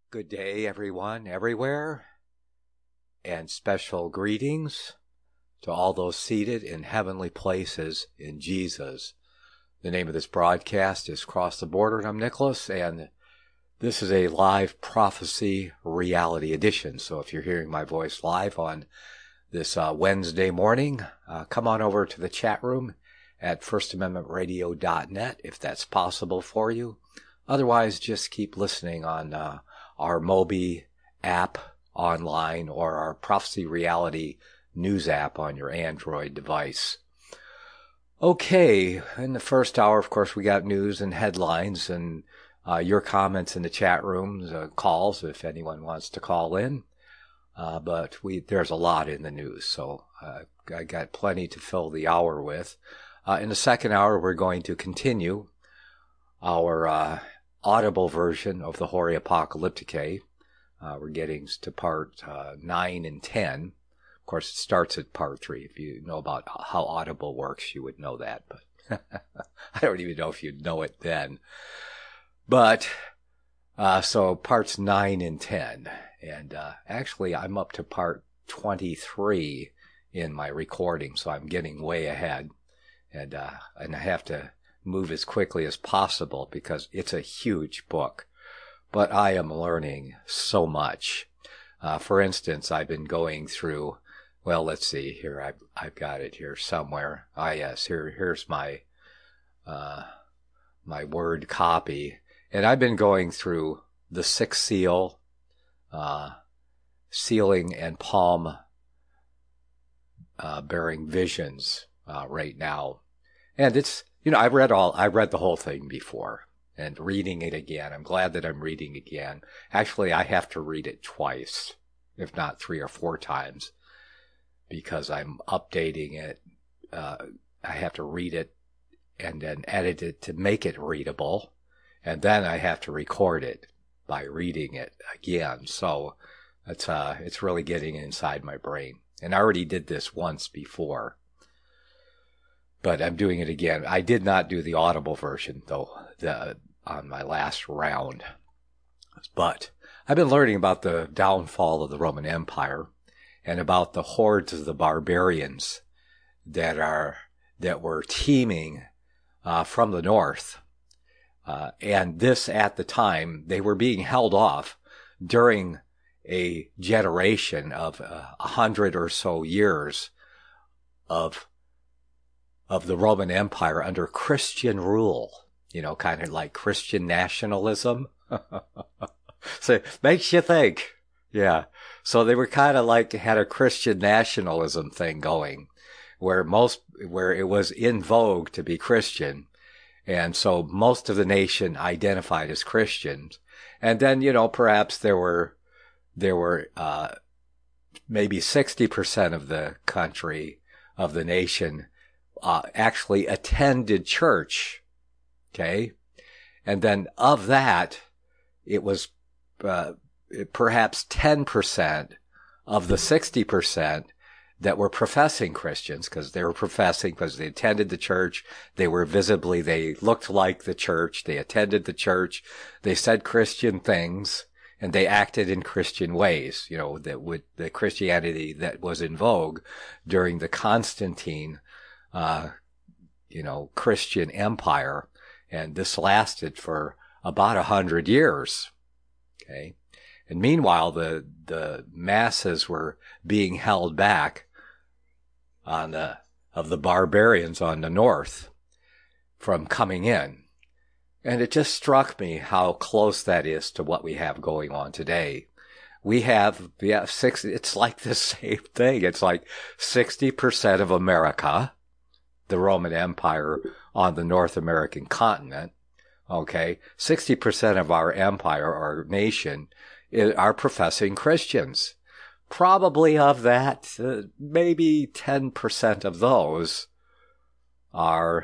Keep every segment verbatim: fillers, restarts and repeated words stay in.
Good day, everyone, everywhere, and special greetings to all those seated in heavenly places in Jesus. The name of this broadcast is Cross the Border, and I'm Nicholas, and this is a live prophecy reality edition. So if you're hearing my voice live on this uh, Wednesday morning, uh, come on over to the chat room at first amendment radio dot net if that's possible for you. Otherwise, just keep listening on uh, our Mobi app online or our Prophecy Reality news app on your Android device. Okay, in the first hour, of course, we got news and headlines and uh, your comments in the chat rooms, uh, calls if anyone wants to call in. Uh, but we there's a lot in the news, so uh, I got plenty to fill the hour with. Uh, in the second hour, we're going to continue our uh, audible version of the Hori Apocalypticae. Uh, we're getting to part uh, nine and ten. Of course, it starts at part three. If you know about how Audible works, you would know that. But I don't even know if you'd know it then. But, uh, so parts nine and ten. And uh, actually, I'm up to part twenty-three in my recording, so I'm getting way ahead. And, uh, and I have to move as quickly as possible because it's a huge book. But I am learning so much. Uh, for instance, I've been going through, well, let's see here. I've, I've got it here somewhere. Ah, yes, here, here's my, uh, my word copy. And I've been going through the sixth seal, uh, sealing and palm, uh, bearing visions, uh, right now. And it's, you know, I read all, I read the whole thing before and reading it again. I'm glad that I'm reading again. Actually, I have to read it twice, if not three or four times, because I'm updating it. Uh, I have to read it and then edit it to make it readable. And then I have to record it by reading it again. So it's, uh, it's really getting inside my brain. And I already did this once before, but I'm doing it again. I did not do the audible version, though, the, on my last round. But I've been learning about the downfall of the Roman Empire and about the hordes of the barbarians that are that were teeming uh, from the north. Uh, and this, at the time, they were being held off during a generation of uh, a hundred or so years of of the Roman Empire under Christian rule, you know, kind of like Christian nationalism. So it makes you think. Yeah. So they were kind of like had a Christian nationalism thing going where most, where it was in vogue to be Christian. And so most of the nation identified as Christians. And then, you know, perhaps there were, there were, uh, maybe sixty percent of the country, of the nation, Uh, actually attended church, okay? And then of that, it was uh, perhaps ten percent of the sixty percent that were professing Christians, because they were professing because they attended the church, they were visibly, they looked like the church, they attended the church, they said Christian things, and they acted in Christian ways, you know, that would, the Christianity that was in vogue during the Constantine Uh, you know, Christian empire. And this lasted for about a hundred years. Okay. And meanwhile, the, the masses were being held back on the, of the barbarians on the north from coming in. And it just struck me how close that is to what we have going on today. We have, yeah, six, it's like the same thing. It's like sixty percent of America, the Roman Empire on the North American continent, okay, sixty percent of our empire, our nation, are professing Christians. Probably of that, uh, maybe ten percent of those are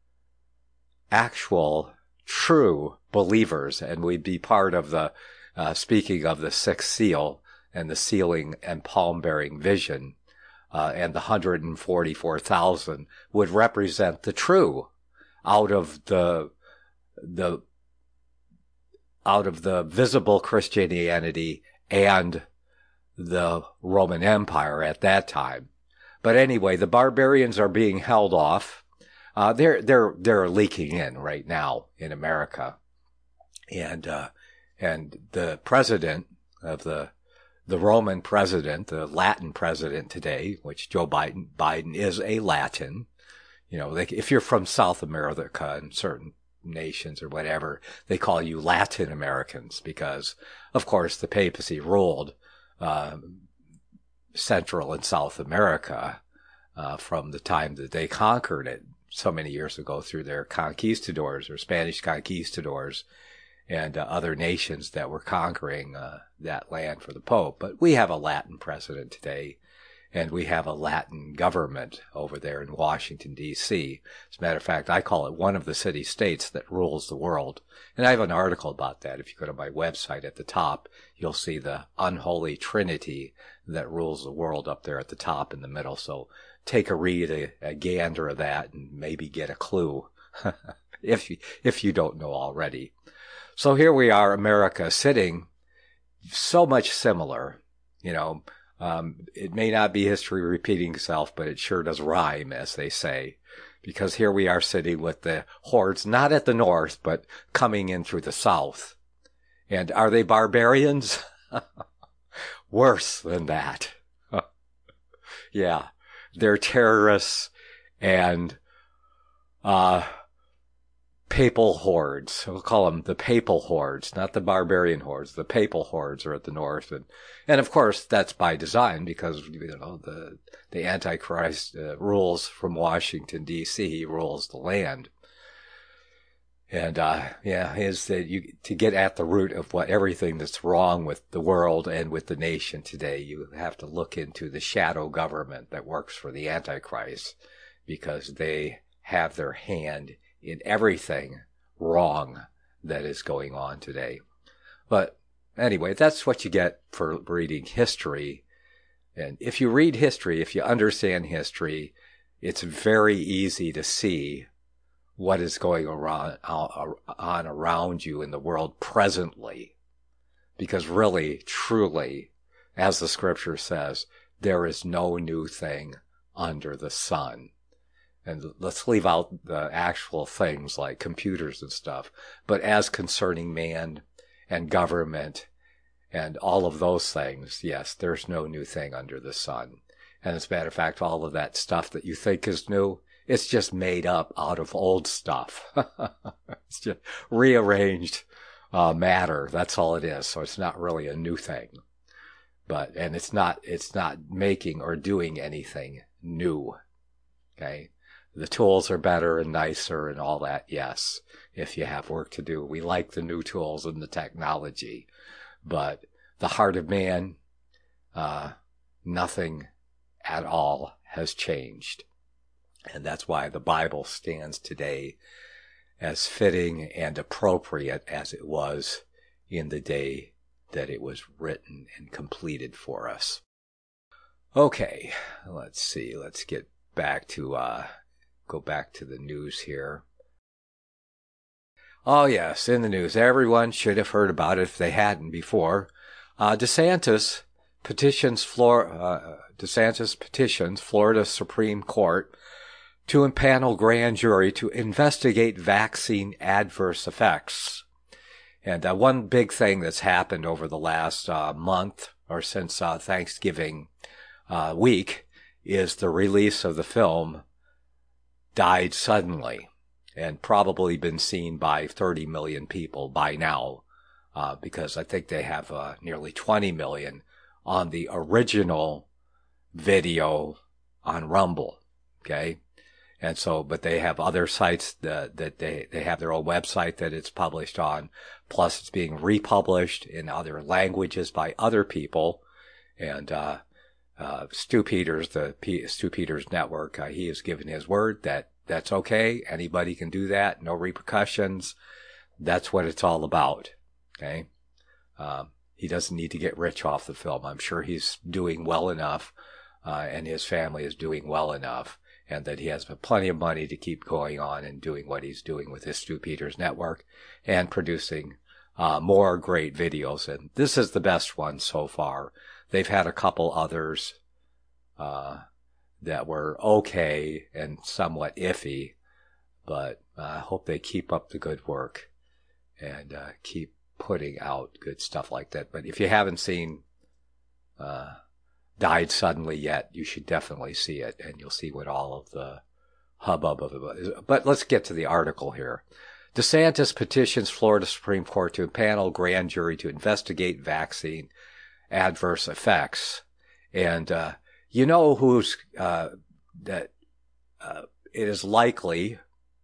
actual, true believers, and we'd be part of the, uh, speaking of the sixth seal and the sealing and palm-bearing vision, Uh, and the one hundred forty-four thousand would represent the true out of the, the out of the visible Christianity and the Roman Empire at that time. But anyway, the barbarians are being held off. Uh, they're, they're, they're leaking in right now in America. And, uh, and the president of the, the Roman president, the Latin president today, which Joe Biden, Biden is a Latin. You know, they, if you're from South America and certain nations or whatever, they call you Latin Americans because, of course, the papacy ruled, uh, Central and South America, uh, from the time that they conquered it so many years ago through their conquistadors or Spanish conquistadors and uh, other nations that were conquering uh, that land for the Pope. But we have a Latin president today, and we have a Latin government over there in Washington, D C As a matter of fact, I call it one of the city-states that rules the world. And I have an article about that. If you go to my website at the top, you'll see the unholy trinity that rules the world up there at the top in the middle. So take a read, a, a gander of that, and maybe get a clue if you, if you don't know already. So here we are, America, sitting so much similar. You know, um, it may not be history repeating itself, but it sure does rhyme, as they say, because here we are sitting with the hordes, not at the north, but coming in through the south. And are they barbarians? Worse than that. Yeah, they're terrorists and uh papal hordes. We'll call them the papal hordes, not the barbarian hordes. The papal hordes are at the north. And, and of course, that's by design because, you know, the, the Antichrist uh, rules from Washington, D C He rules the land. And, uh, yeah, is that you, to get at the root of what everything that's wrong with the world and with the nation today, you have to look into the shadow government that works for the Antichrist because they have their hand in everything wrong that is going on today. But anyway, that's what you get for reading history. And if you read history, if you understand history, it's very easy to see what is going around, on around you in the world presently. Because really, truly, as the scripture says, there is no new thing under the sun. And let's leave out the actual things like computers and stuff. But as concerning man and government and all of those things, yes, there's no new thing under the sun. And as a matter of fact, all of that stuff that you think is new, it's just made up out of old stuff. It's just rearranged uh, matter. That's all it is. So it's not really a new thing. But, and it's not, it's not making or doing anything new. Okay. The tools are better and nicer and all that, yes, if you have work to do. We like the new tools and the technology. But the heart of man, uh, nothing at all has changed. And that's why the Bible stands today as fitting and appropriate as it was in the day that it was written and completed for us. Okay, let's see. Let's get back to... uh Go back to the news here. Oh, yes, in the news. Everyone should have heard about it if they hadn't before. Uh, DeSantis petitions Flor- uh, DeSantis petitions Florida Supreme Court to impanel grand jury to investigate vaccine adverse effects. And uh, one big thing that's happened over the last uh, month or since uh, Thanksgiving uh, week is the release of the film Died Suddenly, and probably been seen by thirty million people by now, uh, because I think they have uh, nearly twenty million on the original video on Rumble, okay? And so, but they have other sites that, that they, they have their own website that it's published on, plus it's being republished in other languages by other people, and uh Uh, Stu Peters, the P- Stu Peters Network, uh, he has given his word that that's okay. Anybody can do that. No repercussions. That's what it's all about. Okay. Um, he doesn't need to get rich off the film. I'm sure he's doing well enough, uh, and his family is doing well enough, and that he has plenty of money to keep going on and doing what he's doing with his Stu Peters Network and producing uh, more great videos. And this is the best one so far. They've had a couple others uh, that were okay and somewhat iffy, but I uh, hope they keep up the good work and uh, keep putting out good stuff like that. But if you haven't seen uh, Died Suddenly yet, you should definitely see it, and you'll see what all of the hubbub of it is. But let's get to the article here. DeSantis petitions Florida Supreme Court to impanel grand jury to investigate vaccine adverse effects. And uh, you know who's uh, that uh, it is likely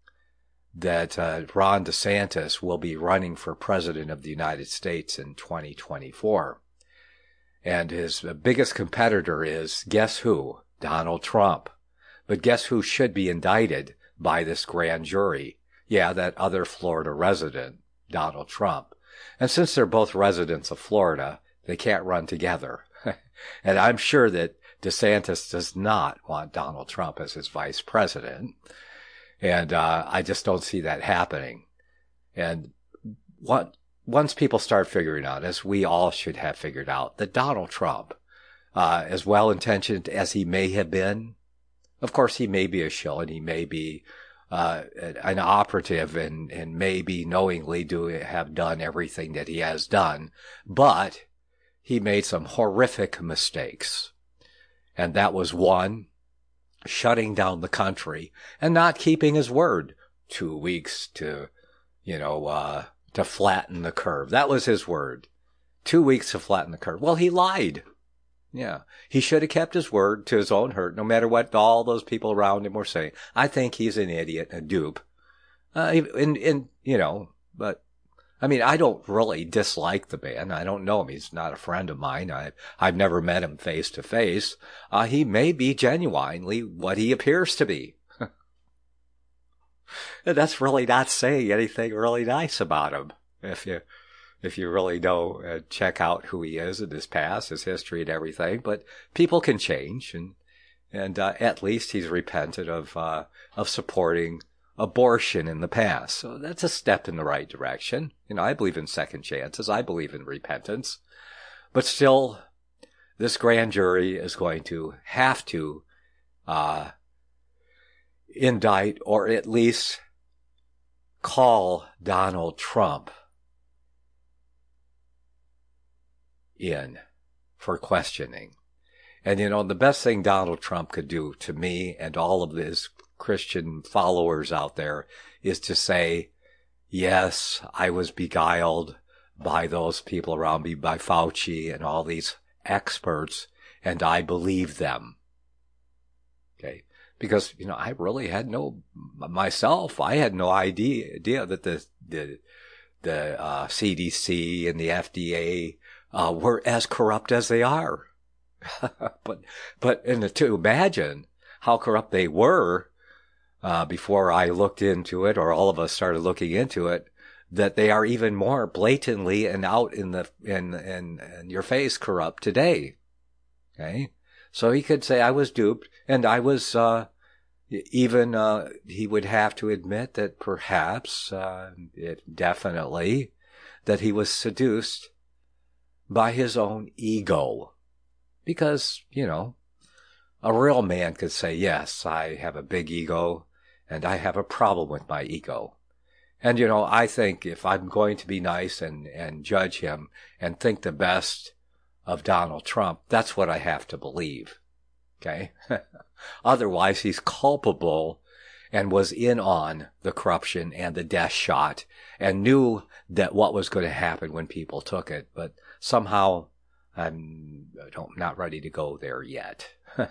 that uh, Ron DeSantis will be running for president of the United States in twenty twenty-four. And his biggest competitor is, guess who? Donald Trump. But guess who should be indicted by this grand jury? Yeah, that other Florida resident, Donald Trump. And since they're both residents of Florida, they can't run together. And I'm sure that DeSantis does not want Donald Trump as his vice president. And uh, I just don't see that happening. And what, once people start figuring out, as we all should have figured out, that Donald Trump, uh, as well-intentioned as he may have been, of course he may be a shill and he may be uh, an operative and, and maybe knowingly do have done everything that he has done, but he made some horrific mistakes. And that was one, shutting down the country and not keeping his word. Two weeks to, you know, uh, to flatten the curve. That was his word. Two weeks to flatten the curve. Well, he lied. Yeah. He should have kept his word to his own hurt, no matter what all those people around him were saying. I think he's an idiot, a dupe. Uh, and, and, you know, but, I mean, I don't really dislike the man. I don't know him. He's not a friend of mine. I've, I've never met him face to face. Uh, he may be genuinely what he appears to be. That's really not saying anything really nice about him. If you, if you really know, uh, check out who he is and his past, his history and everything. But people can change, and, and, uh, at least he's repented of, uh, of supporting abortion in the past. So that's a step in the right direction. You know, I believe in second chances. I believe in repentance. But still, this grand jury is going to have to, uh, indict or at least call Donald Trump in for questioning. And, you know, the best thing Donald Trump could do to me and all of his Christian followers out there is to say, yes, I was beguiled by those people around me, by Fauci and all these experts, and I believe them. Okay. Because, you know, I really had no, myself, I had no idea, idea that the, the, the, uh, C D C and the F D A, uh, were as corrupt as they are. but, but, and to imagine how corrupt they were, uh, before I looked into it, or all of us started looking into it, that they are even more blatantly and out in the, in, in, in your face corrupt today. Okay. So he could say, I was duped, and I was, uh, even, uh, he would have to admit that perhaps, uh, it definitely, that he was seduced by his own ego. Because, you know, a real man could say, yes, I have a big ego, and I have a problem with my ego. And, you know, I think if I'm going to be nice and, and judge him and think the best of Donald Trump, that's what I have to believe. Okay? Otherwise, he's culpable and was in on the corruption and the death shot and knew that what was going to happen when people took it. But somehow I'm don't, not ready to go there yet,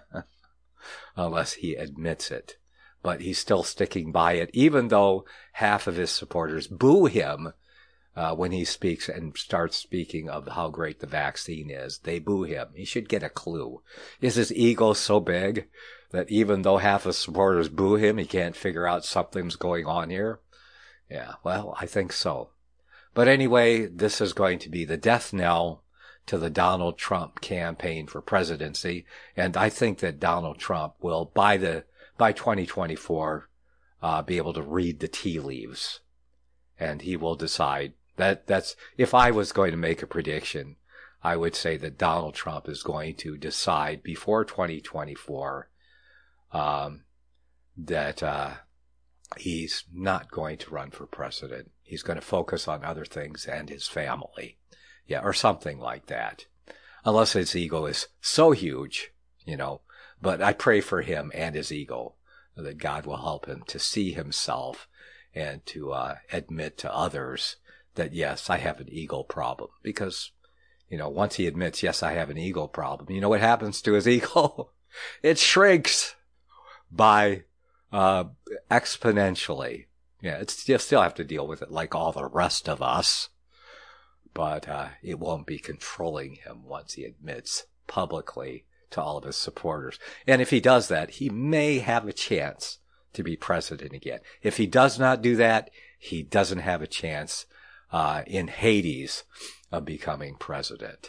unless he admits it. But he's still sticking by it, even though half of his supporters boo him uh, when he speaks and starts speaking of how great the vaccine is. They boo him. He should get a clue. Is his ego so big that even though half his supporters boo him, he can't figure out something's going on here? Yeah, well, I think so. But anyway, this is going to be the death knell to the Donald Trump campaign for presidency. And I think that Donald Trump will, by the by twenty twenty-four, uh, be able to read the tea leaves. And he will decide That that's if I was going to make a prediction, I would say that Donald Trump is going to decide before twenty twenty-four um, that uh, he's not going to run for president. He's going to focus on other things and his family. Yeah, or something like that. Unless his ego is so huge, you know. But I pray for him and his ego that God will help him to see himself and to uh, admit to others that, yes, I have an ego problem. Because, you know, once he admits, yes, I have an ego problem, you know what happens to his ego? It shrinks by uh, exponentially. Yeah, it's, you still have to deal with it like all the rest of us. But uh, it won't be controlling him once he admits publicly to all of his supporters. And if he does that, he may have a chance to be president again. If he does not do that, he doesn't have a chance uh, in Hades of becoming president.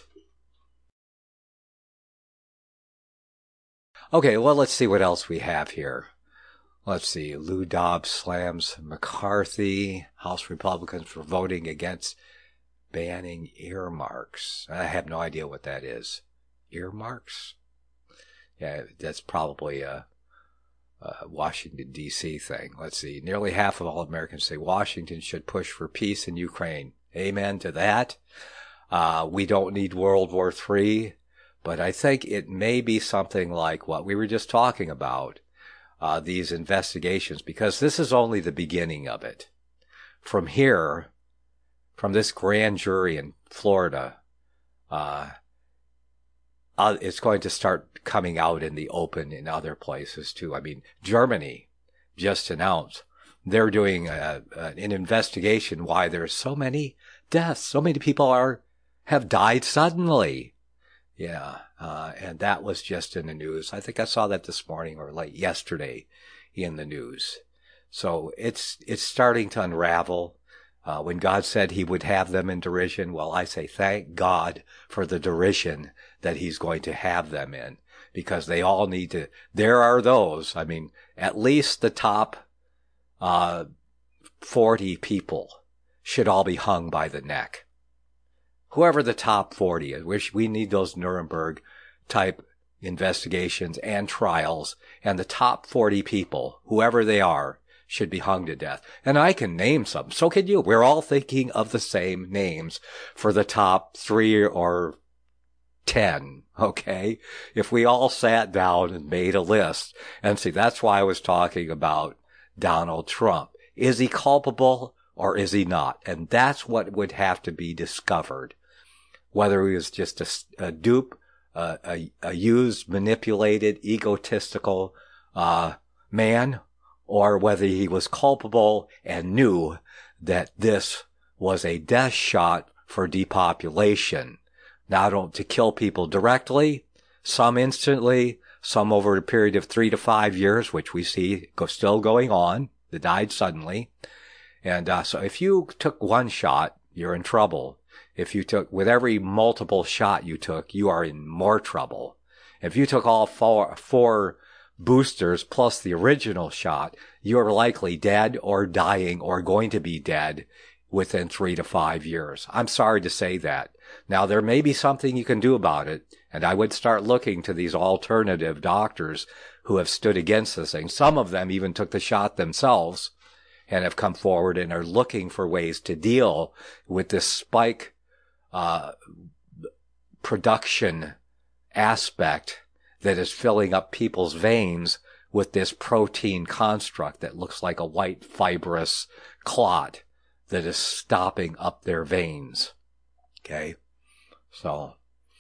Okay, well, let's see what else we have here. Let's see. Lou Dobbs slams McCarthy. House Republicans for voting against banning earmarks. I have no idea what that is. Earmarks? Yeah, that's probably a, a Washington, D C thing. Let's see. Nearly half of all Americans say Washington should push for peace in Ukraine. Amen to that. Uh, we don't need World War Three, but I think it may be something like what we were just talking about, uh, these investigations, because this is only the beginning of it. From here, from this grand jury in Florida, uh, uh, it's going to start coming out in the open in other places too. I mean, Germany just announced they're doing a, a, an investigation why there's so many deaths. So many people are have died suddenly. Yeah, uh, and that was just in the news. I think I saw that this morning or late yesterday in the news. So it's it's starting to unravel. Uh, when God said he would have them in derision, well, I say thank God for the derision that he's going to have them in, because they all need to, there are those, I mean, at least the top uh, forty people should all be hung by the neck. Whoever the top forty is, which we need those Nuremberg type investigations and trials, and the top forty people, whoever they are, should be hung to death. And I can name some. So can you. We're all thinking of the same names for the top three or ten, okay? If we all sat down and made a list, and see, that's why I was talking about Donald Trump. Is he culpable or is he not? And that's what would have to be discovered. Whether he was just a, a dupe, uh, a, a used, manipulated, egotistical uh, man, or whether he was culpable and knew that this was a death shot for depopulation, not to kill people directly, some instantly, some over a period of three to five years, which we see go, still going on, that died suddenly. And uh, so if you took one shot, you're in trouble. If you took, with every multiple shot you took, you are in more trouble. If you took all four, four boosters plus the original shot, you're likely dead or dying or going to be dead within three to five years. I'm sorry to say that. Now, there may be something you can do about it, and I would start looking to these alternative doctors who have stood against this thing. Some of them even took the shot themselves and have come forward and are looking for ways to deal with this spike uh, production aspect that is filling up people's veins with this protein construct that looks like a white fibrous clot that is stopping up their veins. Okay? So,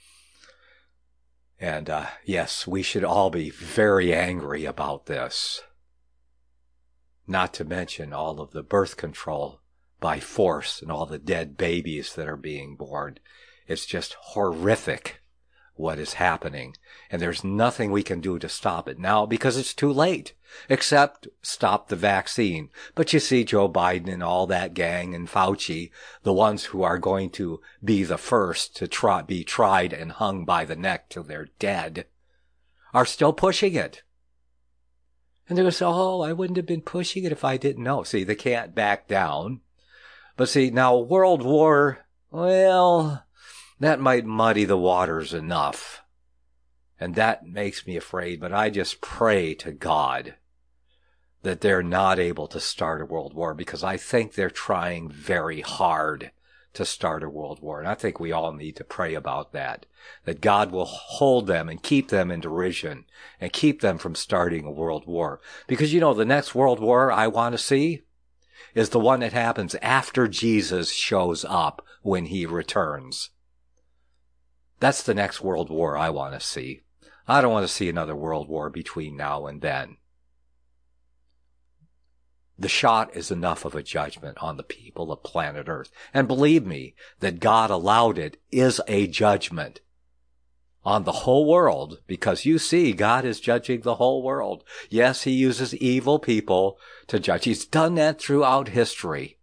and uh, yes, we should all be very angry about this. Not to mention all of the birth control by force and all the dead babies that are being born. It's just horrific what is happening. And there's nothing we can do to stop it now because it's too late, except stop the vaccine. But you see Joe Biden and all that gang and Fauci, the ones who are going to be the first to try, be tried and hung by the neck till they're dead, are still pushing it. And they're going to say, oh, I wouldn't have been pushing it if I didn't know. See, they can't back down. But see, now World War, well, that might muddy the waters enough. And that makes me afraid, but I just pray to God that they're not able to start a world war, because I think they're trying very hard to start a world war. And I think we all need to pray about that, that God will hold them and keep them in derision and keep them from starting a world war. Because, you know, the next world war I want to see is the one that happens after Jesus shows up when he returns. That's the next world war I want to see. I don't want to see another world war between now and then. The shot is enough of a judgment on the people of planet Earth. And believe me, that God allowed it is a judgment on the whole world, because you see, God is judging the whole world. Yes, he uses evil people to judge. He's done that throughout history.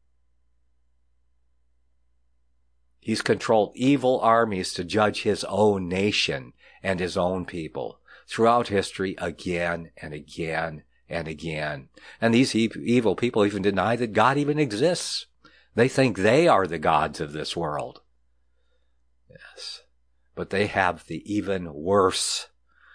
He's controlled evil armies to judge his own nation and his own people throughout history again and again and again. And these e- evil people even deny that God even exists. They think they are the gods of this world. Yes. But they have the even worse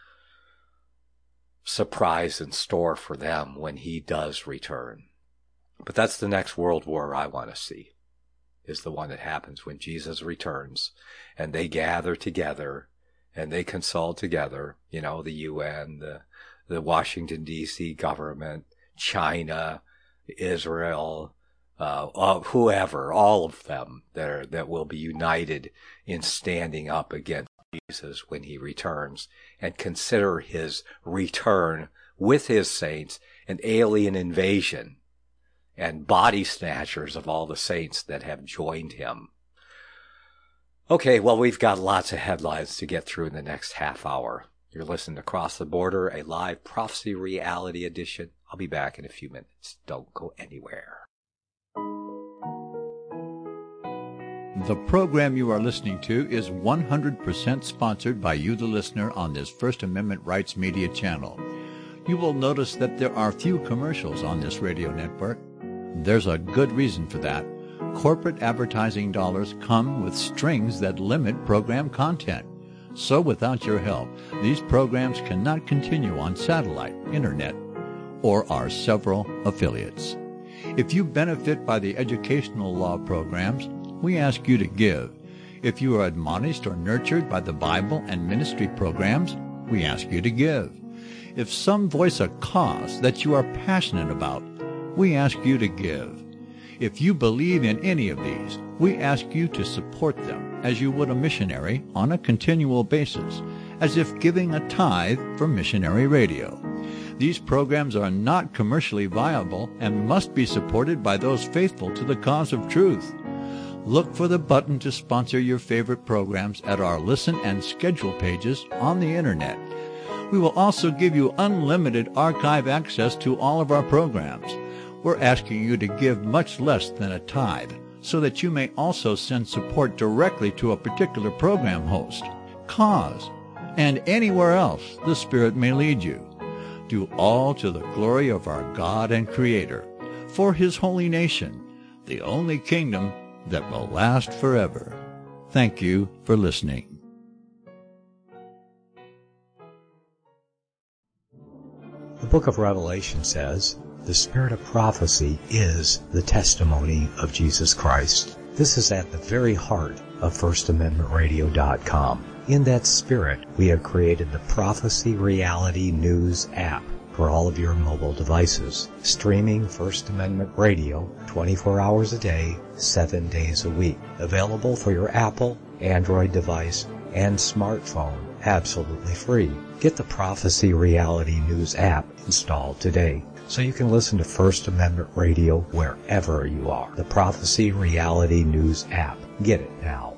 surprise in store for them when he does return. But that's the next world war I want to see, is the one that happens when Jesus returns and they gather together and they consult together, you know, the U N, the, the Washington, D C government, China, Israel, uh, uh, whoever, all of them that are, that will be united in standing up against Jesus when he returns, and consider his return with his saints an alien invasion and body snatchers of all the saints that have joined him. Okay, well, we've got lots of headlines to get through in the next half hour. You're listening to Across the Border, a live Prophecy Reality edition. I'll be back in a few minutes. Don't go anywhere. The program you are listening to is one hundred percent sponsored by you, the listener, on this First Amendment Rights Media channel. You will notice that there are few commercials on this radio network. There's a good reason for that. Corporate advertising dollars come with strings that limit program content. So without your help, these programs cannot continue on satellite, internet, or our several affiliates. If you benefit by the educational law programs, we ask you to give. If you are admonished or nurtured by the Bible and ministry programs, we ask you to give. If some voice a cause that you are passionate about, we ask you to give. If you believe in any of these, we ask you to support them as you would a missionary on a continual basis, as if giving a tithe for missionary radio. These programs are not commercially viable and must be supported by those faithful to the cause of truth. Look for the button to sponsor your favorite programs at our listen and schedule pages on the internet. We will also give you unlimited archive access to all of our programs. We're asking you to give much less than a tithe, so that you may also send support directly to a particular program host, cause, and anywhere else the Spirit may lead you. Do all to the glory of our God and Creator, for His holy nation, the only kingdom that will last forever. Thank you for listening. The book of Revelation says, the spirit of prophecy is the testimony of Jesus Christ. This is at the very heart of First Amendment Radio dot com. In that spirit, we have created the Prophecy Reality News app for all of your mobile devices, streaming First Amendment Radio twenty-four hours a day, seven days a week. Available for your Apple, Android device, and smartphone, absolutely free. Get the Prophecy Reality News app installed today, so you can listen to First Amendment Radio wherever you are. The Prophecy Reality News app. Get it now.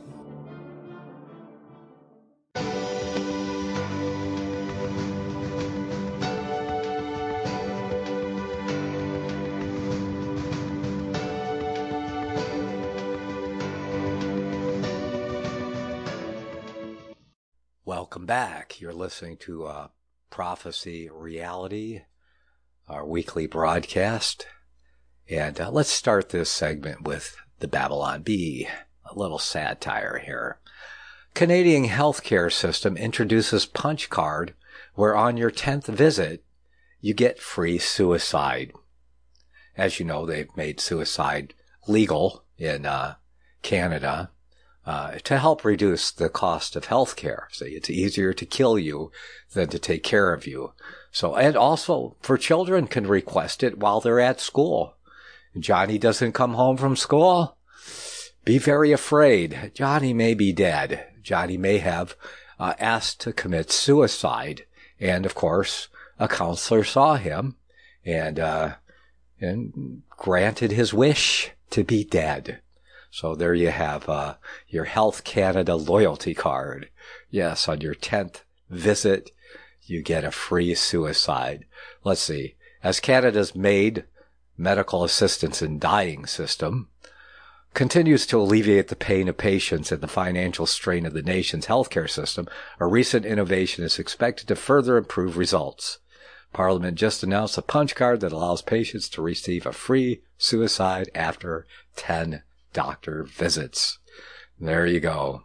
Welcome back. You're listening to uh, Prophecy Reality, our weekly broadcast. And uh, let's start this segment with the Babylon Bee. A little satire here. Canadian healthcare system introduces punch card where on your tenth visit, you get free suicide. As you know, they've made suicide legal in uh, Canada uh, to help reduce the cost of healthcare. So it's easier to kill you than to take care of you. So, and also for children can request it while they're at school. Johnny doesn't come home from school. Be very afraid. Johnny may be dead. Johnny may have uh, asked to commit suicide. And, of course, a counselor saw him and uh, and granted his wish to be dead. So there you have uh, your Health Canada loyalty card. Yes, on your tenth visit, you get a free suicide. Let's see. As Canada's MAID medical assistance in dying system continues to alleviate the pain of patients and the financial strain of the nation's healthcare system, a recent innovation is expected to further improve results. Parliament just announced a punch card that allows patients to receive a free suicide after ten doctor visits. There you go.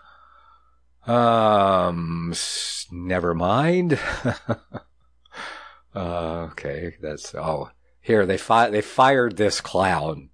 Um, never mind. uh, okay, that's, oh, here, they fi- they fired this clown.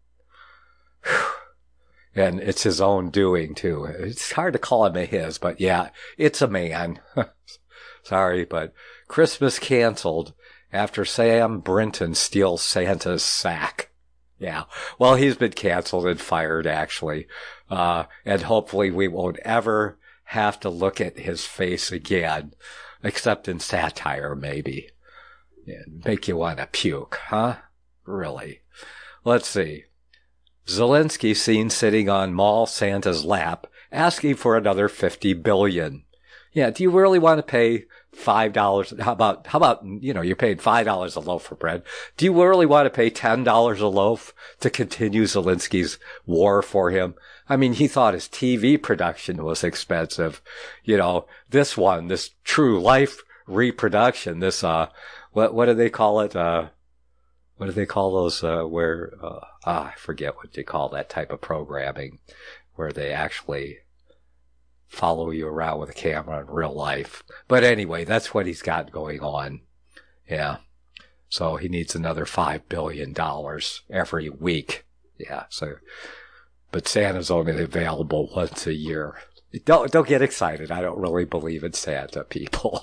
And it's his own doing, too. It's hard to call him a his, but yeah, it's a man. Sorry, but Christmas canceled after Sam Brinton steals Santa's sack. Yeah, well, he's been canceled and fired, actually. Uh, and hopefully we won't ever have to look at his face again, except in satire, maybe. Yeah, make you want to puke, huh? Really? Let's see. Zelensky seen sitting on Mall Santa's lap, asking for another fifty billion dollars. Yeah, do you really want to pay five dollars? How about, how about, you know, you're paying five dollars a loaf for bread. Do you really want to pay ten dollars a loaf to continue Zelensky's war for him? I mean, he thought his T V production was expensive. You know, this one, this true life reproduction, this, uh, what, what do they call it? Uh, what do they call those, uh, where, uh, ah, I forget what they call that type of programming, where they actually follow you around with a camera in real life. But anyway, that's what he's got going on. Yeah. So he needs another five billion dollars every week. Yeah. So, but Santa's only available once a year. Don't, don't get excited. I don't really believe in Santa, people.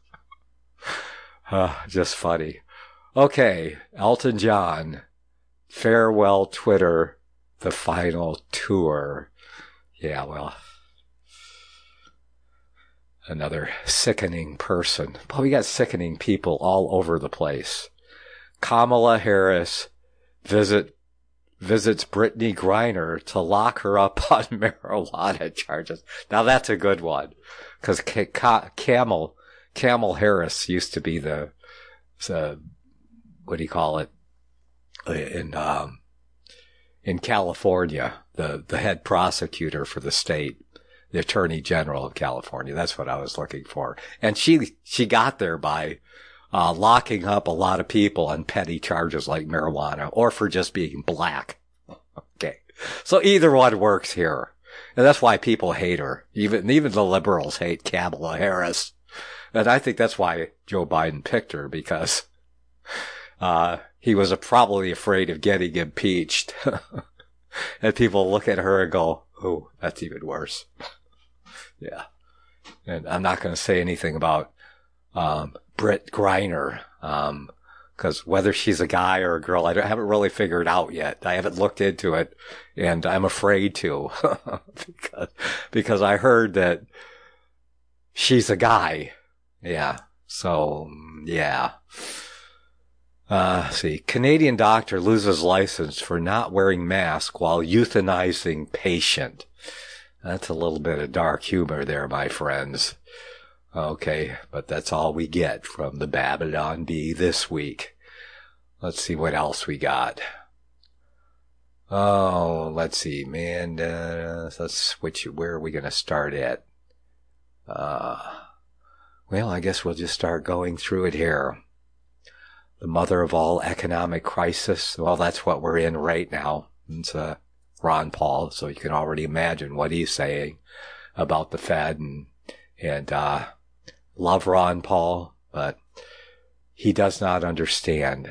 uh, just funny. Okay. Elton John. Farewell Twitter. The final tour. Yeah, well, another sickening person. But we got sickening people all over the place. Kamala Harris visit visits Brittany Griner to lock her up on marijuana charges. Now that's a good one, because Camel Camel Harris used to be the, the what do you call it in um, in California, the the head prosecutor for the state. The Attorney General of California. That's what I was looking for. And she, she got there by, uh, locking up a lot of people on petty charges like marijuana or for just being black. Okay. So either one works here. And that's why people hate her. Even, even the liberals hate Kamala Harris. And I think that's why Joe Biden picked her, because, uh, he was probably afraid of getting impeached. And people look at her and go, oh, that's even worse. Yeah. And I'm not going to say anything about um Britt Griner, um, because whether she's a guy or a girl, I, don't, I haven't really figured out yet. I haven't looked into it, and I'm afraid to, because, because I heard that she's a guy. Yeah. So, yeah. Uh, see, Canadian doctor loses license for not wearing mask while euthanizing patient. That's a little bit of dark humor there, my friends. Okay, but that's all we get from the Babylon Bee this week. Let's see what else we got. Oh, let's see, man. Uh, let's switch. Where are we going to start at? Uh, well, I guess we'll just start going through it here. the mother of all economic crisis. Well, that's what we're in right now. It's uh, Ron Paul, so you can already imagine what he's saying about the Fed, and and uh, love Ron Paul, but he does not understand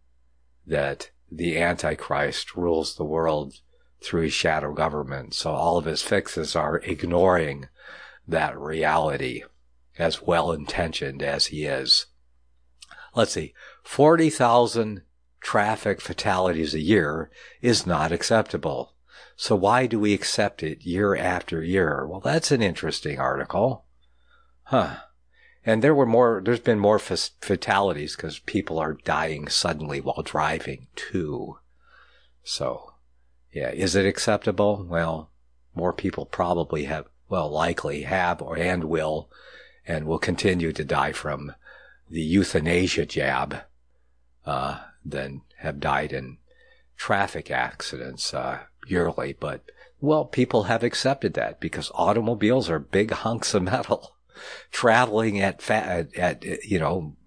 that the Antichrist rules the world through his shadow government. So all of his fixes are ignoring that reality, as well-intentioned as he is. Let's see, forty thousand traffic fatalities a year is not acceptable. So why do we accept it year after year? Well, that's an interesting article. Huh. And there were more, there's been more f- fatalities because people are dying suddenly while driving too. So, yeah, is it acceptable? Well, more people probably have, well, likely have or and will, and will continue to die from the euthanasia jab, uh, than have died in traffic accidents, uh, yearly. But, well, people have accepted that because automobiles are big hunks of metal traveling at, fa- at, at, you know,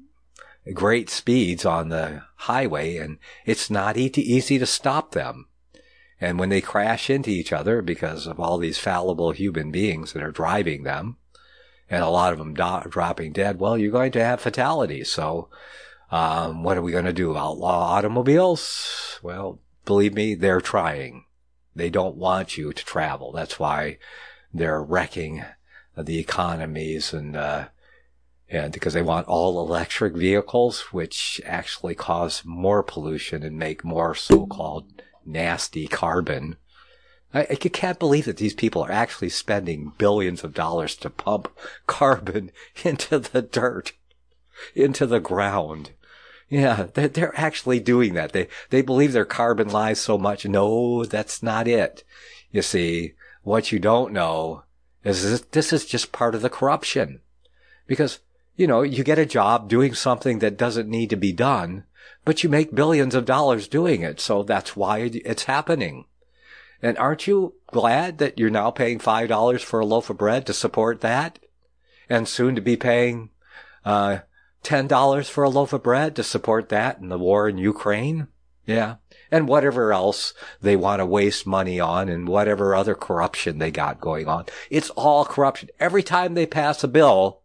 great speeds on the highway, and it's not e- easy to stop them. And when they crash into each other because of all these fallible human beings that are driving them, and a lot of them do- dropping dead, well, you're going to have fatalities. So, um, what are we going to do? Outlaw automobiles? Well, believe me, they're trying. They don't want you to travel. That's why they're wrecking the economies, and, uh, and because they want all electric vehicles, which actually cause more pollution and make more so-called nasty carbon. I, I can't believe that these people are actually spending billions of dollars to pump carbon into the dirt, into the ground. Yeah, they're, they're actually doing that. They, they believe their carbon lies so much. No, that's not it. You see, what you don't know is this, this is just part of the corruption. Because, you know, you get a job doing something that doesn't need to be done, but you make billions of dollars doing it. So that's why it's happening. And aren't you glad that you're now paying five dollars for a loaf of bread to support that? And soon to be paying uh ten dollars for a loaf of bread to support that in the war in Ukraine? Yeah. And whatever else they want to waste money on, and whatever other corruption they got going on. It's all corruption. Every time they pass a bill,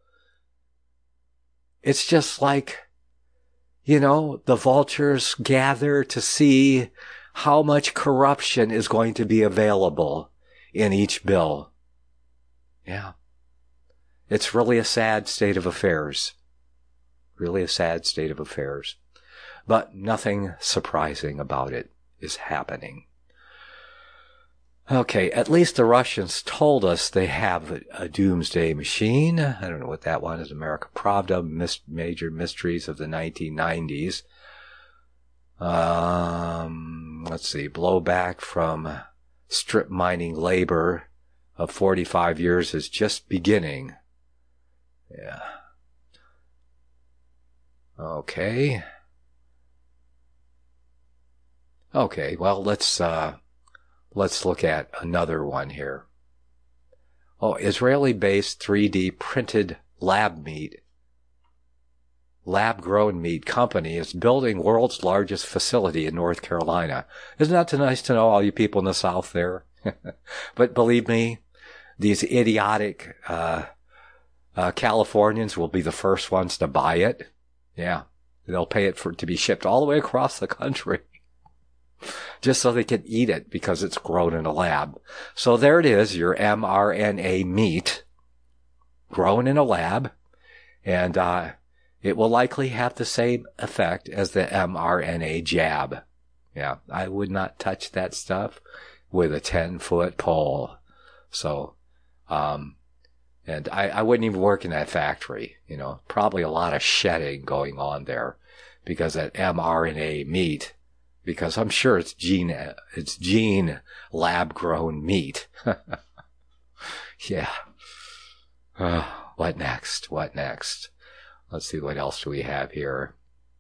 it's just like, you know, the vultures gather to see how much corruption is going to be available in each bill. Yeah. It's really a sad state of affairs. Really a sad state of affairs. But nothing surprising about it is happening. Okay, at least the Russians told us they have a, a doomsday machine. I don't know what that one is. America Pravda, mis- Major Mysteries of the nineteen nineties. Um, let's see, blowback from strip mining labor of forty-five years is just beginning. Yeah. Okay. Okay, well, let's, uh, let's look at another one here. Oh, Israeli-based three D printed lab meat, lab-grown meat company is building world's largest facility in North Carolina. Isn't that nice to know, all you people in the South there? But believe me, these idiotic, uh, uh, Californians will be the first ones to buy it. Yeah. They'll pay it for, to be shipped all the way across the country. Just so they can eat it because it's grown in a lab. So there it is, your mRNA meat grown in a lab, and uh it will likely have the same effect as the mRNA jab. Yeah, I would not touch that stuff with a ten-foot pole. So, um, and I, I wouldn't even work in that factory. You know, probably a lot of shedding going on there because that mRNA meat, because I'm sure it's gene, it's gene lab-grown meat. Yeah. Uh, what next? What next? Let's see, what else do we have here?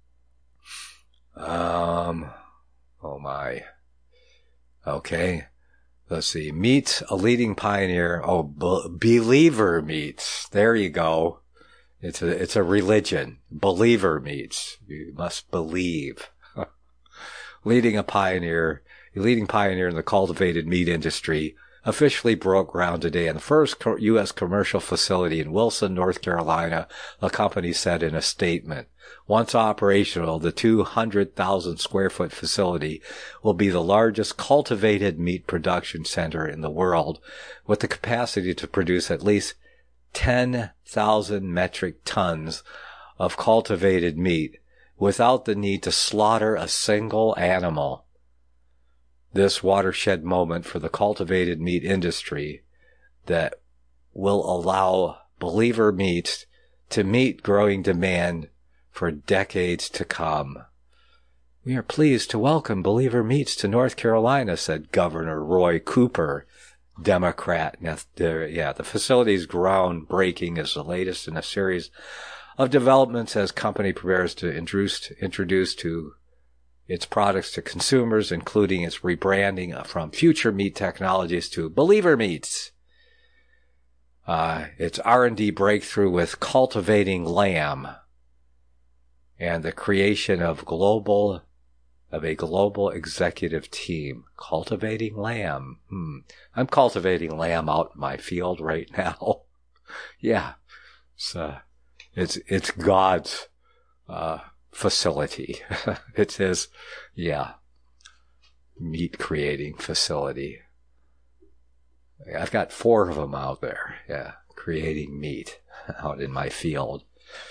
Um, oh my. Okay. Let's see. Meats, a leading pioneer. Oh, B- Believer Meats. There you go. It's a, it's a religion. Believer meats. You must believe. Leading a pioneer, a leading pioneer in the cultivated meat industry, officially broke ground today on the first U S commercial facility in Wilson, North Carolina, the company said in a statement. Once operational, the two hundred thousand square foot facility will be the largest cultivated meat production center in the world, with the capacity to produce at least ten thousand metric tons of cultivated meat without the need to slaughter a single animal. This watershed moment for the cultivated meat industry that will allow Believer Meats to meet growing demand for decades to come. We are pleased to welcome Believer Meats to North Carolina, said Governor Roy Cooper, Democrat. Yeah, the facility's groundbreaking is the latest in a series of developments as company prepares to introduce, introduce to its products to consumers, including its rebranding from Future Meat Technologies to Believer Meats. Uh, its R and D breakthrough with cultivating lamb and the creation of global of a global executive team. Cultivating lamb. Hmm. I'm cultivating lamb out in my field right now. Yeah. It's, uh, it's, it's God's, uh, facility. It's his, yeah, meat creating facility. I've got four of them out there. Yeah. Creating meat out in my field.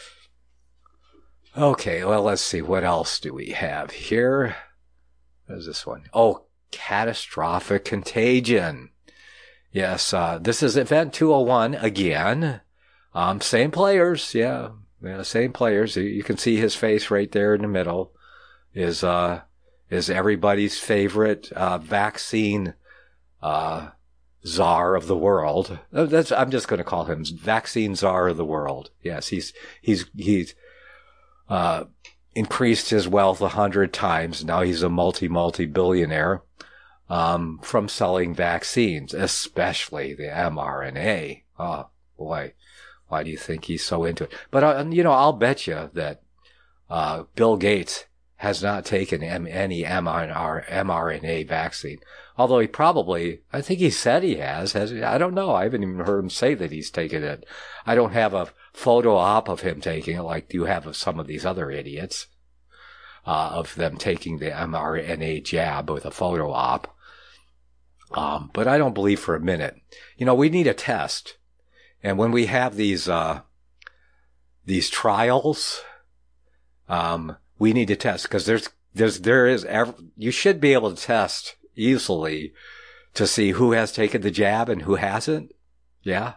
Okay, well, let's see. What else do we have here? What is this one? Oh, catastrophic contagion. Yes, uh, this is Event two oh one again. Um, same players, yeah. Yeah, same players. You can see his face right there in the middle. Is, uh, is everybody's favorite, uh, vaccine, uh, czar of the world. That's, I'm just going to call him vaccine czar of the world. Yes, he's, he's, he's, Uh, increased his wealth a hundred times. Now he's a multi, multi-billionaire, um, from selling vaccines, especially the mRNA. Oh, boy. Why do you think he's so into it? But, uh, you know, I'll bet you that, uh, Bill Gates has not taken M- any mRNA vaccine. Although he probably, I think he said he has, has he? I don't know. I haven't even heard him say that he's taken it. I don't have a photo op of him taking it like you have of some of these other idiots, uh, of them taking the mRNA jab with a photo op. Um, but I don't believe for a minute. You know, we need a test. And when we have these, uh, these trials, um, we need to test because there's, there's, there is, ever, you should be able to test easily to see who has taken the jab and who hasn't. Yeah.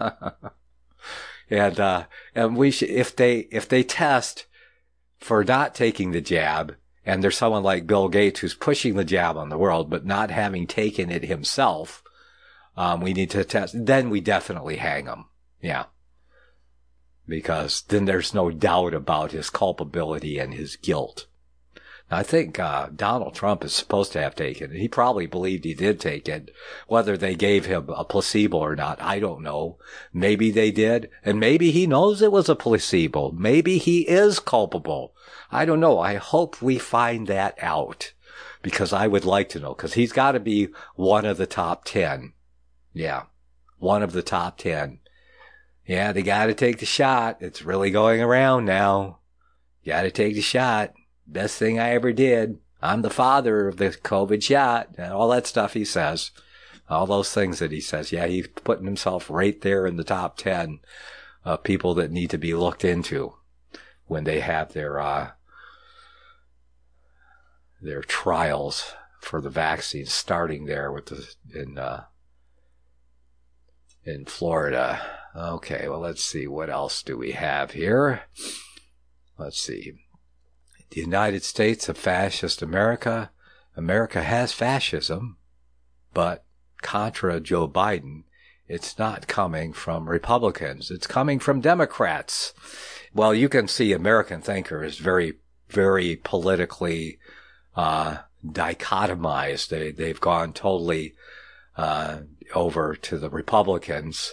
and, uh, and we should, if they, if they test for not taking the jab and there's someone like Bill Gates who's pushing the jab on the world, but not having taken it himself, um, we need to test, then we definitely hang him. Yeah. Because then there's no doubt about his culpability and his guilt. Now, I think uh, Donald Trump is supposed to have taken it. He probably believed he did take it. Whether they gave him a placebo or not, I don't know. Maybe they did. And maybe he knows it was a placebo. Maybe he is culpable. I don't know. I hope we find that out. Because I would like to know. Because he's got to be one of the top ten. Yeah. One of the top ten. Yeah, they got to take the shot. It's really going around now. Got to take the shot. Best thing I ever did. I'm the father of the COVID shot. And all that stuff he says. All those things that he says. Yeah, he's putting himself right there in the top ten of people that need to be looked into when they have their, uh, their trials for the vaccine starting there with the, in, uh, in Florida. Okay, well, let's see. What else do we have here? Let's see. The United States of fascist America. America has fascism, but contra Joe Biden, it's not coming from Republicans. It's coming from Democrats. Well, you can see American Thinker is very, very politically uh dichotomized. They, they've gone totally uh over to the Republicans.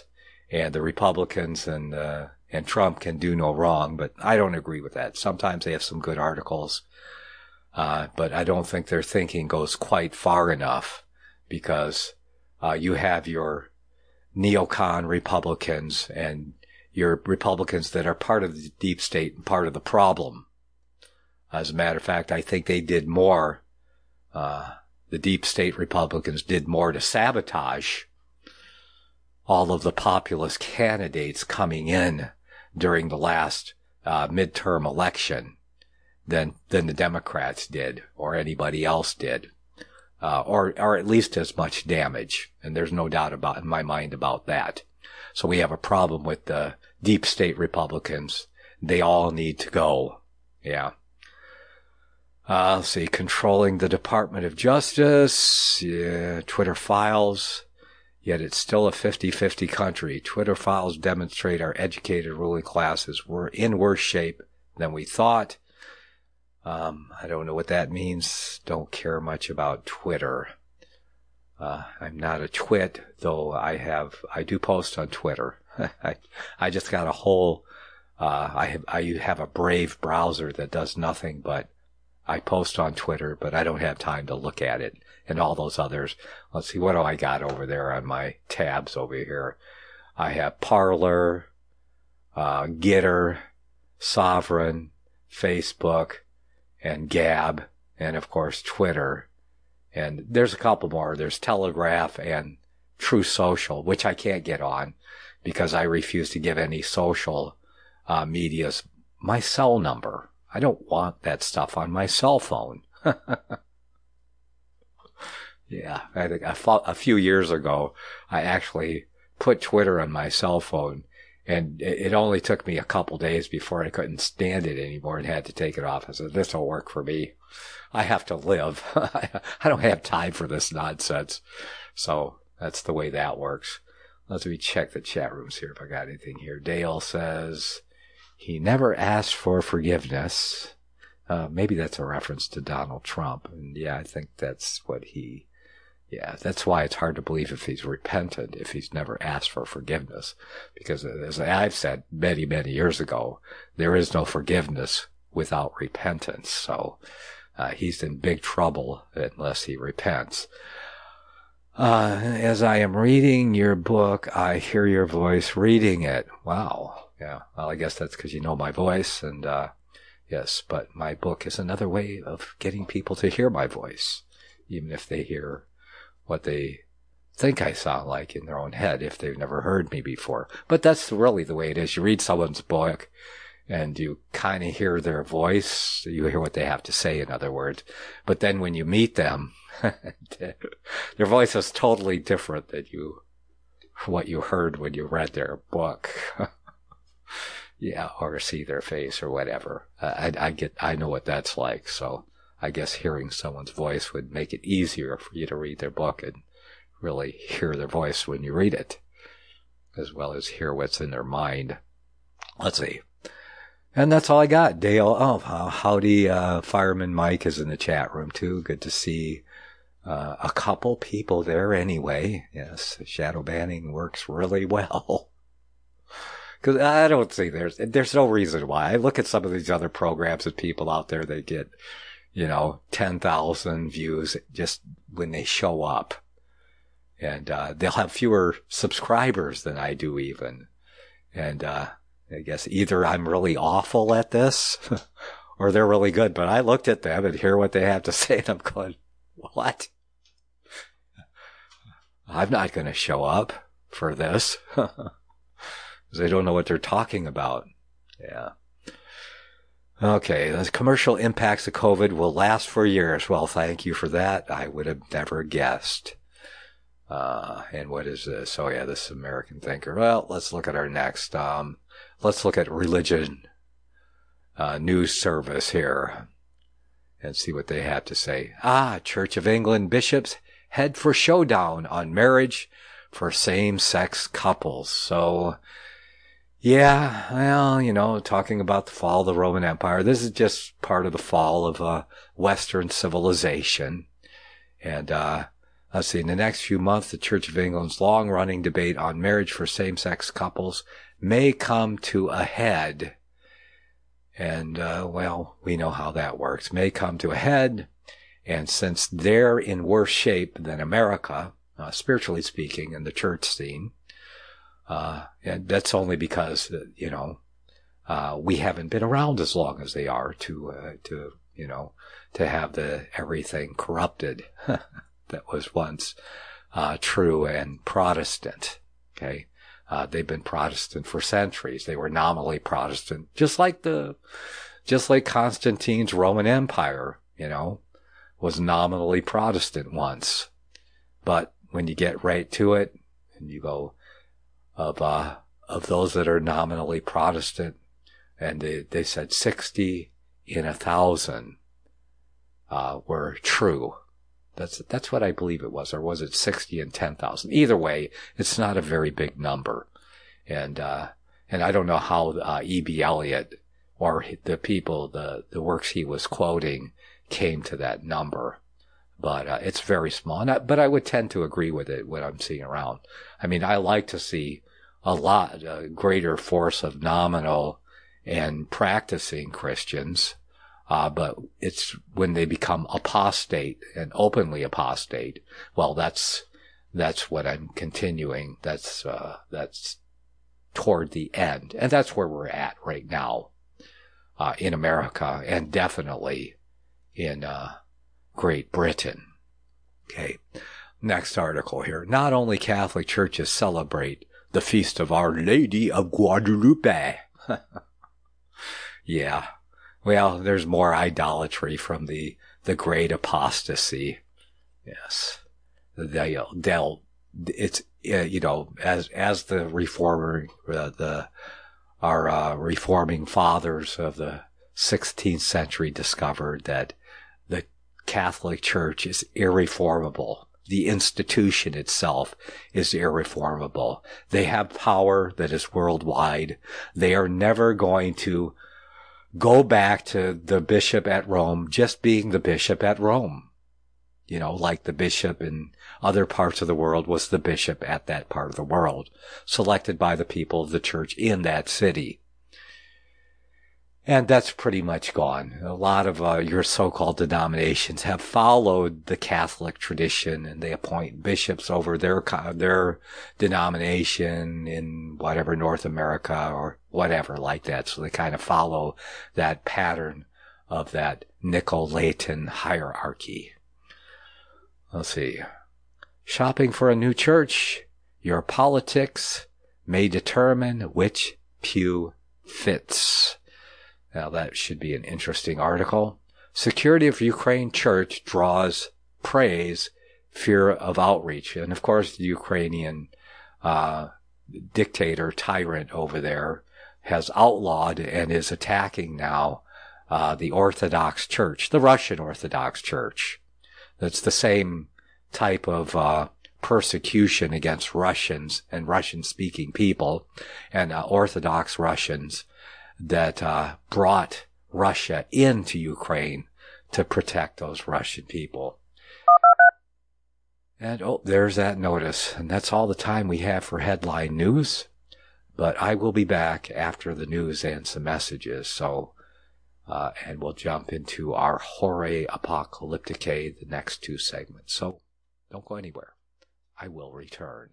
and the Republicans and uh, and Trump can do no wrong, but I don't agree with that. Sometimes they have some good articles, uh, but I don't think their thinking goes quite far enough, because uh, you have your neocon Republicans and your Republicans that are part of the deep state and part of the problem. As a matter of fact, I think they did more, uh, the deep state Republicans did more to sabotage all of the populist candidates coming in during the last uh, midterm election than than the Democrats did, or anybody else did, uh, or or at least as much damage. And there's no doubt about in my mind about that. So we have a problem with the deep state Republicans. They all need to go. Yeah. Uh, let's see, controlling the Department of Justice, yeah, Twitter files. Yet it's still a fifty-fifty country. Twitter files demonstrate our educated ruling classes were in worse shape than we thought. Um, I don't know what that means. Don't care much about Twitter. Uh, I'm not a twit, though I have, I do post on Twitter. I, I just got a whole, uh, I have, I have a Brave browser that does nothing but I post on Twitter, but I don't have time to look at it. And all those others. Let's see, what do I got over there on my tabs over here? I have Parler, uh, Gitter, Sovereign, Facebook, and Gab, and of course Twitter. And there's a couple more. There's Telegraph and True Social, which I can't get on because I refuse to give any social uh, medias my cell number. I don't want that stuff on my cell phone. Yeah, I think a, a few years ago, I actually put Twitter on my cell phone, and it only took me a couple days before I couldn't stand it anymore and had to take it off. I said, this will work for me. I have to live. I don't have time for this nonsense. So that's the way that works. Let me check the chat rooms here if I got anything here. Dale says he never asked for forgiveness. Uh, maybe that's a reference to Donald Trump. And yeah, I think that's what he... Yeah, that's why it's hard to believe if he's repentant, if he's never asked for forgiveness. Because as I've said many, many years ago, there is no forgiveness without repentance. So uh, he's in big trouble unless he repents. Uh, as I am reading your book, I hear your voice reading it. Wow. Yeah. Well, I guess that's because you know my voice. And uh, yes, but my book is another way of getting people to hear my voice, even if they hear what they think I sound like in their own head if they've never heard me before. But that's really the way it is. You read someone's book and you kind of hear their voice. You hear what they have to say, in other words. But then when you meet them, their voice is totally different than you, what you heard when you read their book. Yeah, or see their face or whatever. Uh, I, I get, I know what that's like, so I guess hearing someone's voice would make it easier for you to read their book and really hear their voice when you read it, as well as hear what's in their mind. Let's see. And that's all I got. Dale, oh, howdy, uh, Fireman Mike is in the chat room too. Good to see uh, a couple people there anyway. Yes, shadow banning works really well. Because I don't see there's, there's no reason why. I look at some of these other programs and people out there that get, you know, ten thousand views just when they show up. And, uh, they'll have fewer subscribers than I do even. And, uh, I guess either I'm really awful at this or they're really good. But I looked at them and hear what they have to say and I'm going, what? I'm not going to show up for this. Because they don't know what they're talking about. Yeah. Okay, the commercial impacts of COVID will last for years. Well, thank you for that. I would have never guessed. Uh, and what is this? Oh, yeah, this American Thinker. Well, let's look at our next. Um, let's look at Religion uh, News Service here and see what they have to say. Ah, Church of England bishops head for showdown on marriage for same-sex couples. So... yeah, well, you know, talking about the fall of the Roman Empire. This is just part of the fall of uh, Western civilization. And uh, Let's see, in the next few months, the Church of England's long-running debate on marriage for same-sex couples may come to a head. And, uh, well, we know how that works. May come to a head. And since they're in worse shape than America, uh, spiritually speaking, in the church scene, uh, and that's only because, uh, you know, uh, we haven't been around as long as they are to, uh, to, you know, to have the everything corrupted that was once uh, true and Protestant. Okay, uh, they've been Protestant for centuries. They were nominally Protestant, just like the, just like Constantine's Roman Empire. You know, was nominally Protestant once, but when you get right to it, and you go of uh, of those that are nominally Protestant, and they they said sixty in a thousand uh, were true. That's that's what I believe it was, or was it sixty and ten thousand? Either way, it's not a very big number, and uh, and I don't know how uh, E B Elliott or the people, the the works he was quoting, came to that number, but uh, it's very small. And I, but I would tend to agree with it when I'm seeing around. I mean, I like to see a lot a greater force of nominal and practicing Christians. Uh, but it's when they become apostate and openly apostate. Well, that's, that's what I'm continuing. That's, uh, that's toward the end. And that's where we're at right now, uh, in America and definitely in, uh, Great Britain. Okay. Next article here. Not only Catholic churches celebrate the feast of Our Lady of Guadalupe. Yeah. Well, there's more idolatry from the, the great apostasy. Yes. They'll, they'll, it's, uh, you know, as, as the reformer, uh, the, our, uh, reforming fathers of the sixteenth century discovered that the Catholic Church is irreformable. The institution itself is irreformable. They have power that is worldwide. They are never going to go back to the bishop at Rome just being the bishop at Rome. You know, like the bishop in other parts of the world was the bishop at that part of the world, selected by the people of the church in that city. And that's pretty much gone. A lot of uh, your so-called denominations have followed the Catholic tradition, and they appoint bishops over their their denomination in whatever, North America or whatever like that. So they kind of follow that pattern of that Nicolaitan hierarchy. Let's see. Shopping for a new church. Your politics may determine which pew fits. Now that should be an interesting article. Security of Ukraine church draws praise, fear of outreach. And of course, the Ukrainian uh, dictator, tyrant over there has outlawed and is attacking now uh, the Orthodox Church, the Russian Orthodox Church. That's the same type of uh, persecution against Russians and Russian-speaking people and uh, Orthodox Russians that uh, brought Russia into Ukraine to protect those Russian people. And oh, there's that notice. And that's all the time we have for headline news. But I will be back after the news and some messages. So, uh, and we'll jump into our Horae Apocalypticae, the next two segments. So don't go anywhere. I will return.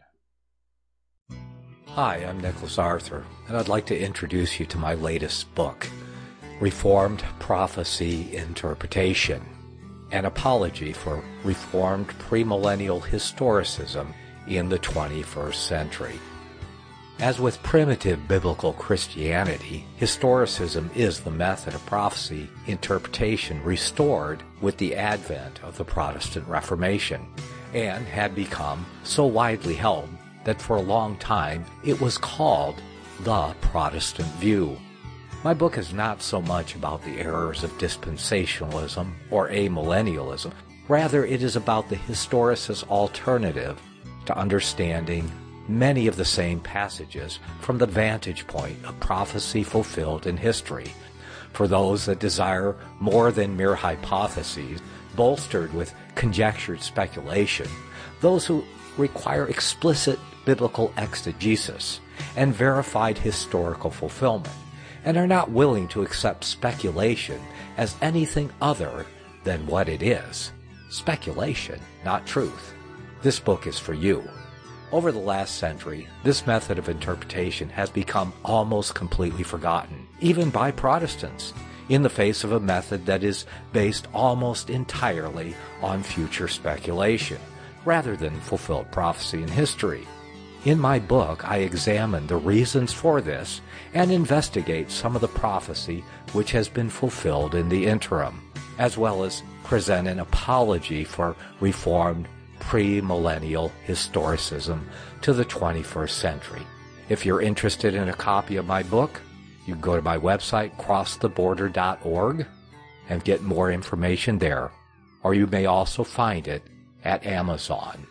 Hi, I'm Nicholas Arthur, and I'd like to introduce you to my latest book, Reformed Prophecy Interpretation, an apology for Reformed premillennial historicism in the twenty-first century. As with primitive biblical Christianity, historicism is the method of prophecy interpretation restored with the advent of the Protestant Reformation, and had become so widely held that for a long time it was called the Protestant view. My book is not so much about the errors of dispensationalism or amillennialism. Rather, it is about the historicist alternative to understanding many of the same passages from the vantage point of prophecy fulfilled in history. For those that desire more than mere hypotheses, bolstered with conjectured speculation, those who require explicit biblical exegesis and verified historical fulfillment, and are not willing to accept speculation as anything other than what it is. Speculation, not truth. This book is for you. Over the last century, this method of interpretation has become almost completely forgotten, even by Protestants, in the face of a method that is based almost entirely on future speculation, rather than fulfilled prophecy and history. In my book, I examine the reasons for this and investigate some of the prophecy which has been fulfilled in the interim, as well as present an apology for Reformed premillennial historicism to the twenty-first century. If you're interested in a copy of my book, you can go to my website, cross the border dot org, and get more information there. Or you may also find it at Amazon.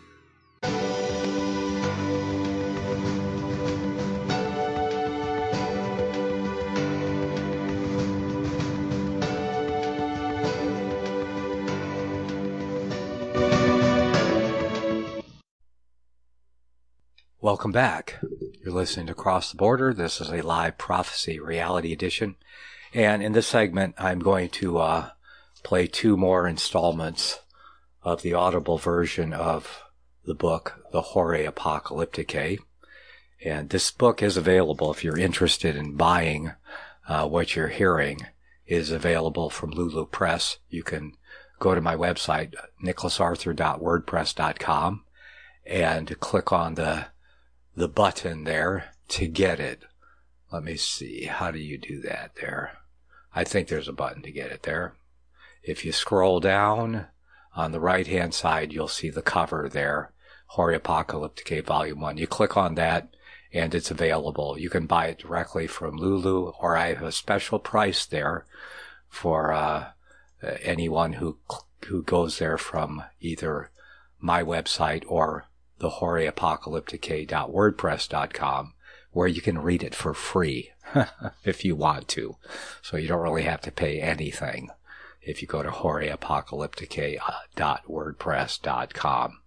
Welcome back. You're listening to Cross the Border. This is a live prophecy reality edition. And in this segment, I'm going to uh, play two more installments of the audible version of the book, The Horae Apocalypticae. And this book is available if you're interested in buying uh, what you're hearing. It is available from Lulu Press. You can go to my website, nicholas arthur dot wordpress dot com, and click on the the button there to get it. Let me see. How do you do that there? I think there's a button to get it there. If you scroll down on the right-hand side, you'll see the cover there, Horae Apocalypticae Volume one. You click on that, and it's available. You can buy it directly from Lulu, or I have a special price there for uh, anyone who who goes there from either my website or the horae apocalypticae dot wordpress dot com, where you can read it for free if you want to. So you don't really have to pay anything if you go to horae apocalypticae dot wordpress dot com.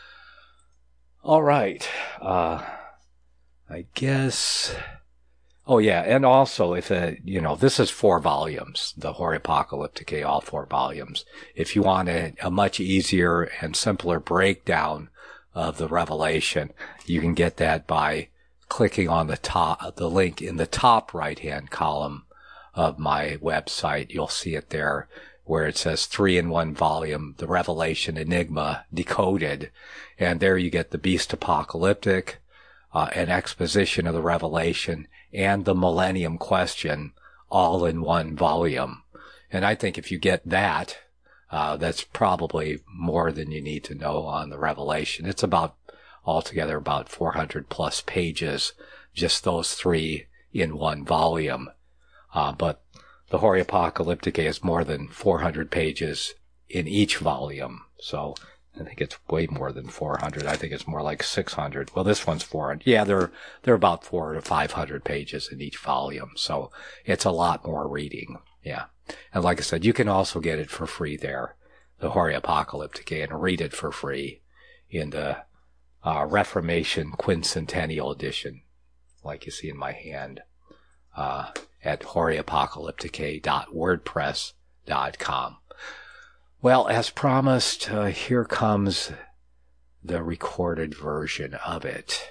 All right. Uh, I guess... Oh, yeah, and also, if uh, you know, this is four volumes, the Horae Apocalypticae, all four volumes. If you want a, a much easier and simpler breakdown of the Revelation, you can get that by clicking on the top, the link in the top right-hand column of my website. You'll see it there where it says three in one volume, the Revelation Enigma Decoded. And there you get the Beast Apocalyptic, uh, an exposition of the Revelation, and the Millennium Question all in one volume. And I think if you get that, Uh, that's probably more than you need to know on the Revelation. It's about, altogether about four hundred plus pages, just those three in one volume. Uh, but the Horae Apocalypticae is more than four hundred pages in each volume. So I think it's way more than four hundred. I think it's more like six hundred. Well, this one's four hundred. Yeah, they're, they're about four to five hundred pages in each volume. So it's a lot more reading. Yeah. And like I said, you can also get it for free there, the Horae Apocalypticae, and read it for free in the uh, Reformation Quincentennial Edition, like you see in my hand, uh, at horae apocalypticae dot wordpress dot com. Well, as promised, uh, here comes the recorded version of it.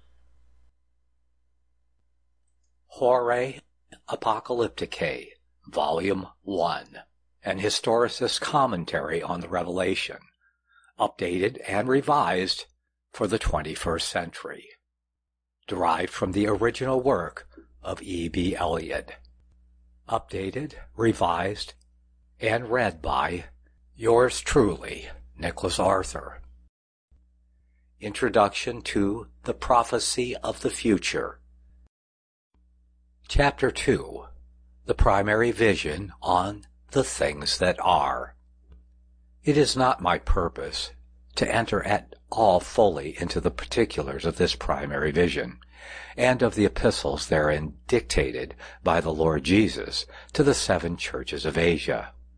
Horae Apocalypticae, Volume one, an historicist commentary on the Revelation, updated and revised for the twenty-first century, derived from the original work of E B Elliott, updated, revised, and read by yours truly, Nicholas Arthur. Introduction to the Prophecy of the Future. Chapter two. The primary vision on the things that are. It is not my purpose to enter at all fully into the particulars of this primary vision, and of the epistles therein dictated by the Lord Jesus to the seven churches of Asia.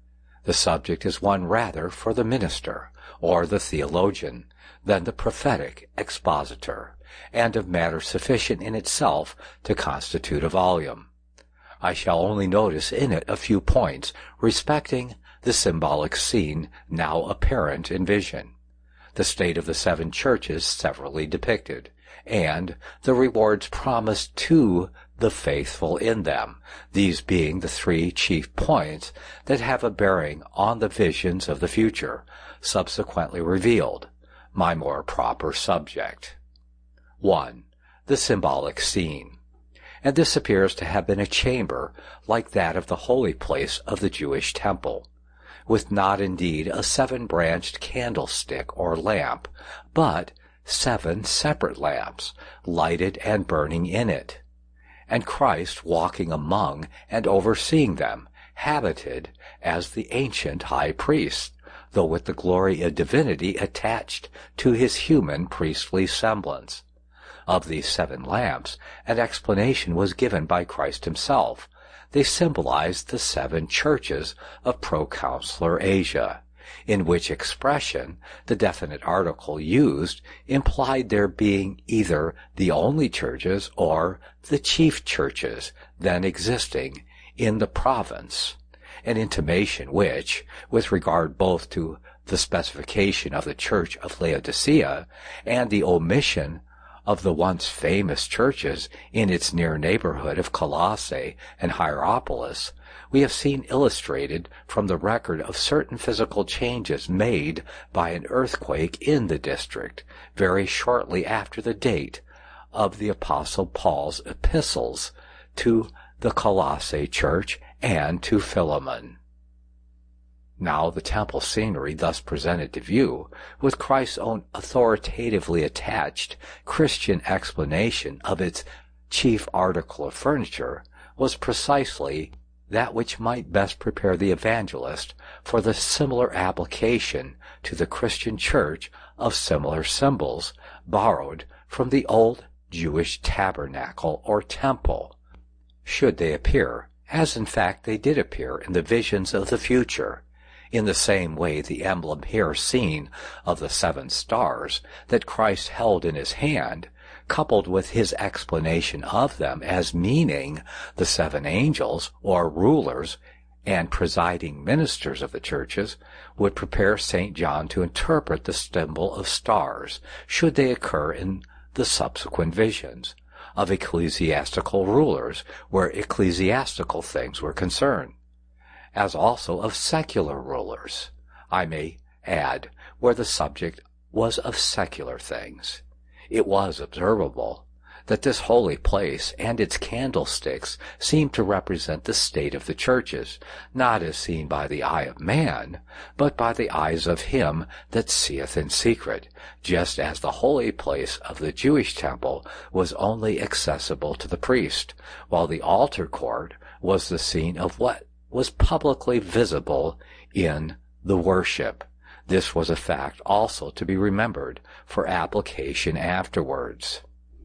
The subject is one rather for the minister, or the theologian, than the prophetic expositor, and of matter sufficient in itself to constitute a volume. I shall only notice in it a few points respecting the symbolic scene now apparent in vision, the state of the seven churches severally depicted, and the rewards promised to the faithful in them, these being the three chief points that have a bearing on the visions of the future, subsequently revealed, my more proper subject. One, the symbolic scene. And this appears to have been a chamber like that of the holy place of the Jewish temple, with not indeed a seven-branched candlestick or lamp, but seven separate lamps, lighted and burning in it, and Christ walking among and overseeing them, habited as the ancient high priest, though with the glory of divinity attached to his human priestly semblance. Of these seven lamps, an explanation was given by Christ himself. They symbolized the seven churches of proconsular Asia, in which expression the definite article used implied their being either the only churches or the chief churches then existing in the province, an intimation which, with regard both to the specification of the church of Laodicea and the omission of the once famous churches in its near neighborhood of Colossae and Hierapolis, we have seen illustrated from the record of certain physical changes made by an earthquake in the district very shortly after the date of the Apostle Paul's epistles to the Colossae church and to Philemon. Now the temple scenery thus presented to view, with Christ's own authoritatively attached Christian explanation of its chief article of furniture, was precisely that which might best prepare the evangelist for the similar application to the Christian church of similar symbols borrowed from the old Jewish tabernacle or temple, should they appear, as in fact they did appear in the visions of the future, in the same way the emblem here seen of the seven stars that Christ held in his hand, coupled with his explanation of them as meaning the seven angels or rulers and presiding ministers of the churches, would prepare Saint John to interpret the symbol of stars, should they occur in the subsequent visions of ecclesiastical rulers where ecclesiastical things were concerned, as also of secular rulers, I may add, where the subject was of secular things. It was observable that this holy place and its candlesticks seemed to represent the state of the churches, not as seen by the eye of man, but by the eyes of him that seeth in secret, just as the holy place of the Jewish temple was only accessible to the priest, while the altar court was the scene of what was publicly visible in the worship. This was a fact also to be remembered for application afterwards.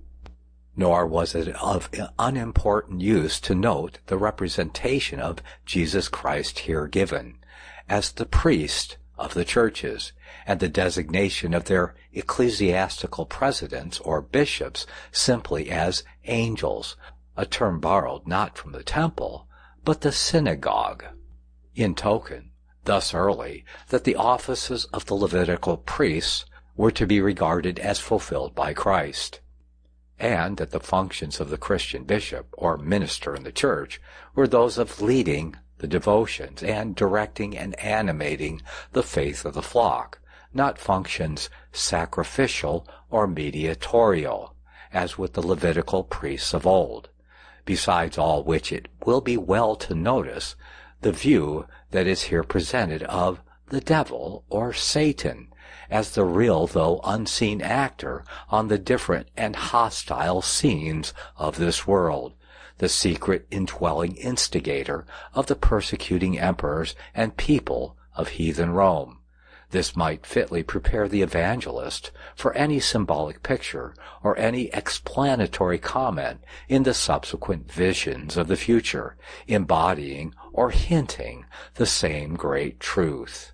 Nor was it of unimportant use to note the representation of Jesus Christ here given as the priest of the churches, and the designation of their ecclesiastical presidents or bishops simply as angels, a term borrowed not from the temple, but the synagogue, in token, thus early, that the offices of the Levitical priests were to be regarded as fulfilled by Christ, and that the functions of the Christian bishop or minister in the church were those of leading the devotions and directing and animating the faith of the flock, not functions sacrificial or mediatorial, as with the Levitical priests of old. Besides all which, it will be well to notice the view that is here presented of the devil or Satan as the real though unseen actor on the different and hostile scenes of this world, the secret indwelling instigator of the persecuting emperors and people of heathen Rome, This might fitly prepare the evangelist for any symbolic picture or any explanatory comment in the subsequent visions of the future, embodying or hinting the same great truth.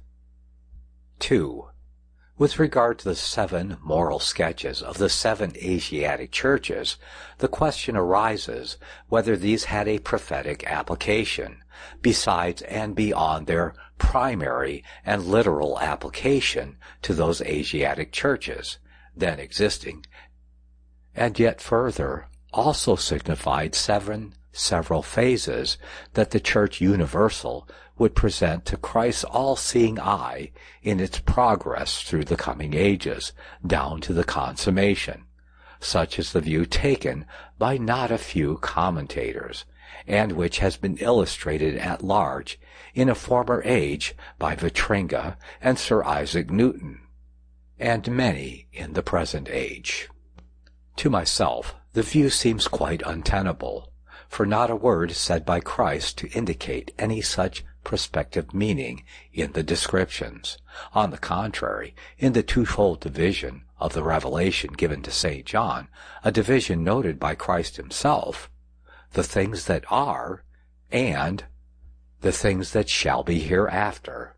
Two. With regard to the seven moral sketches of the seven Asiatic churches, the question arises whether these had a prophetic application, besides and beyond their primary and literal application to those Asiatic churches then existing, and yet further also signified seven several phases that the Church Universal would present to Christ's all-seeing eye in its progress through the coming ages, down to the consummation. Such is the view taken by not a few commentators, and which has been illustrated at large in a former age by Vitringa and Sir Isaac Newton, and many in the present age. To myself, the view seems quite untenable, for not a word is said by Christ to indicate any such prospective meaning in the descriptions. On the contrary, in the twofold division of the revelation given to Saint John, a division noted by Christ himself, the things that are, and the things that shall be hereafter.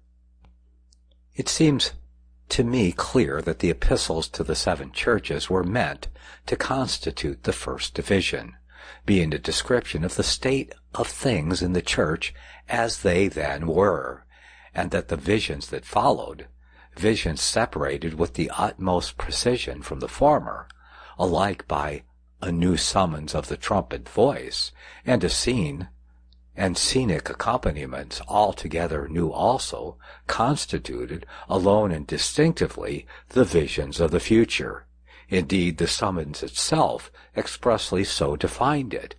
It seems to me clear that the epistles to the seven churches were meant to constitute the first division, being a description of the state of things in the church as they then were, and that the visions that followed, visions separated with the utmost precision from the former, alike by a new summons of the trumpet voice, and a scene and scenic accompaniments altogether new also, constituted alone and distinctively the visions of the future. Indeed, the summons itself expressly so defined it.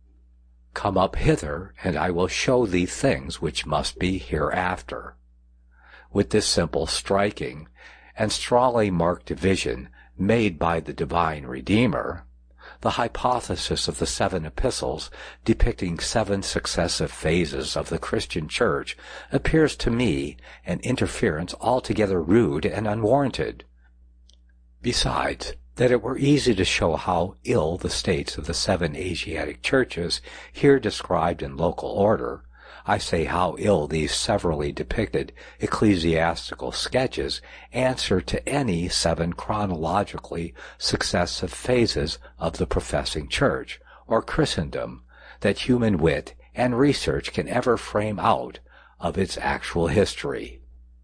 Come up hither, and I will show thee things which must be hereafter. With this simple, striking, and strongly marked division made by the divine Redeemer, the hypothesis of the seven epistles depicting seven successive phases of the Christian Church appears to me an interference altogether rude and unwarranted. Besides, that it were easy to show how ill the states of the seven Asiatic churches, here described in local order, I say how ill these severally depicted ecclesiastical sketches answer to any seven chronologically successive phases of the professing church, or Christendom, that human wit and research can ever frame out of its actual history.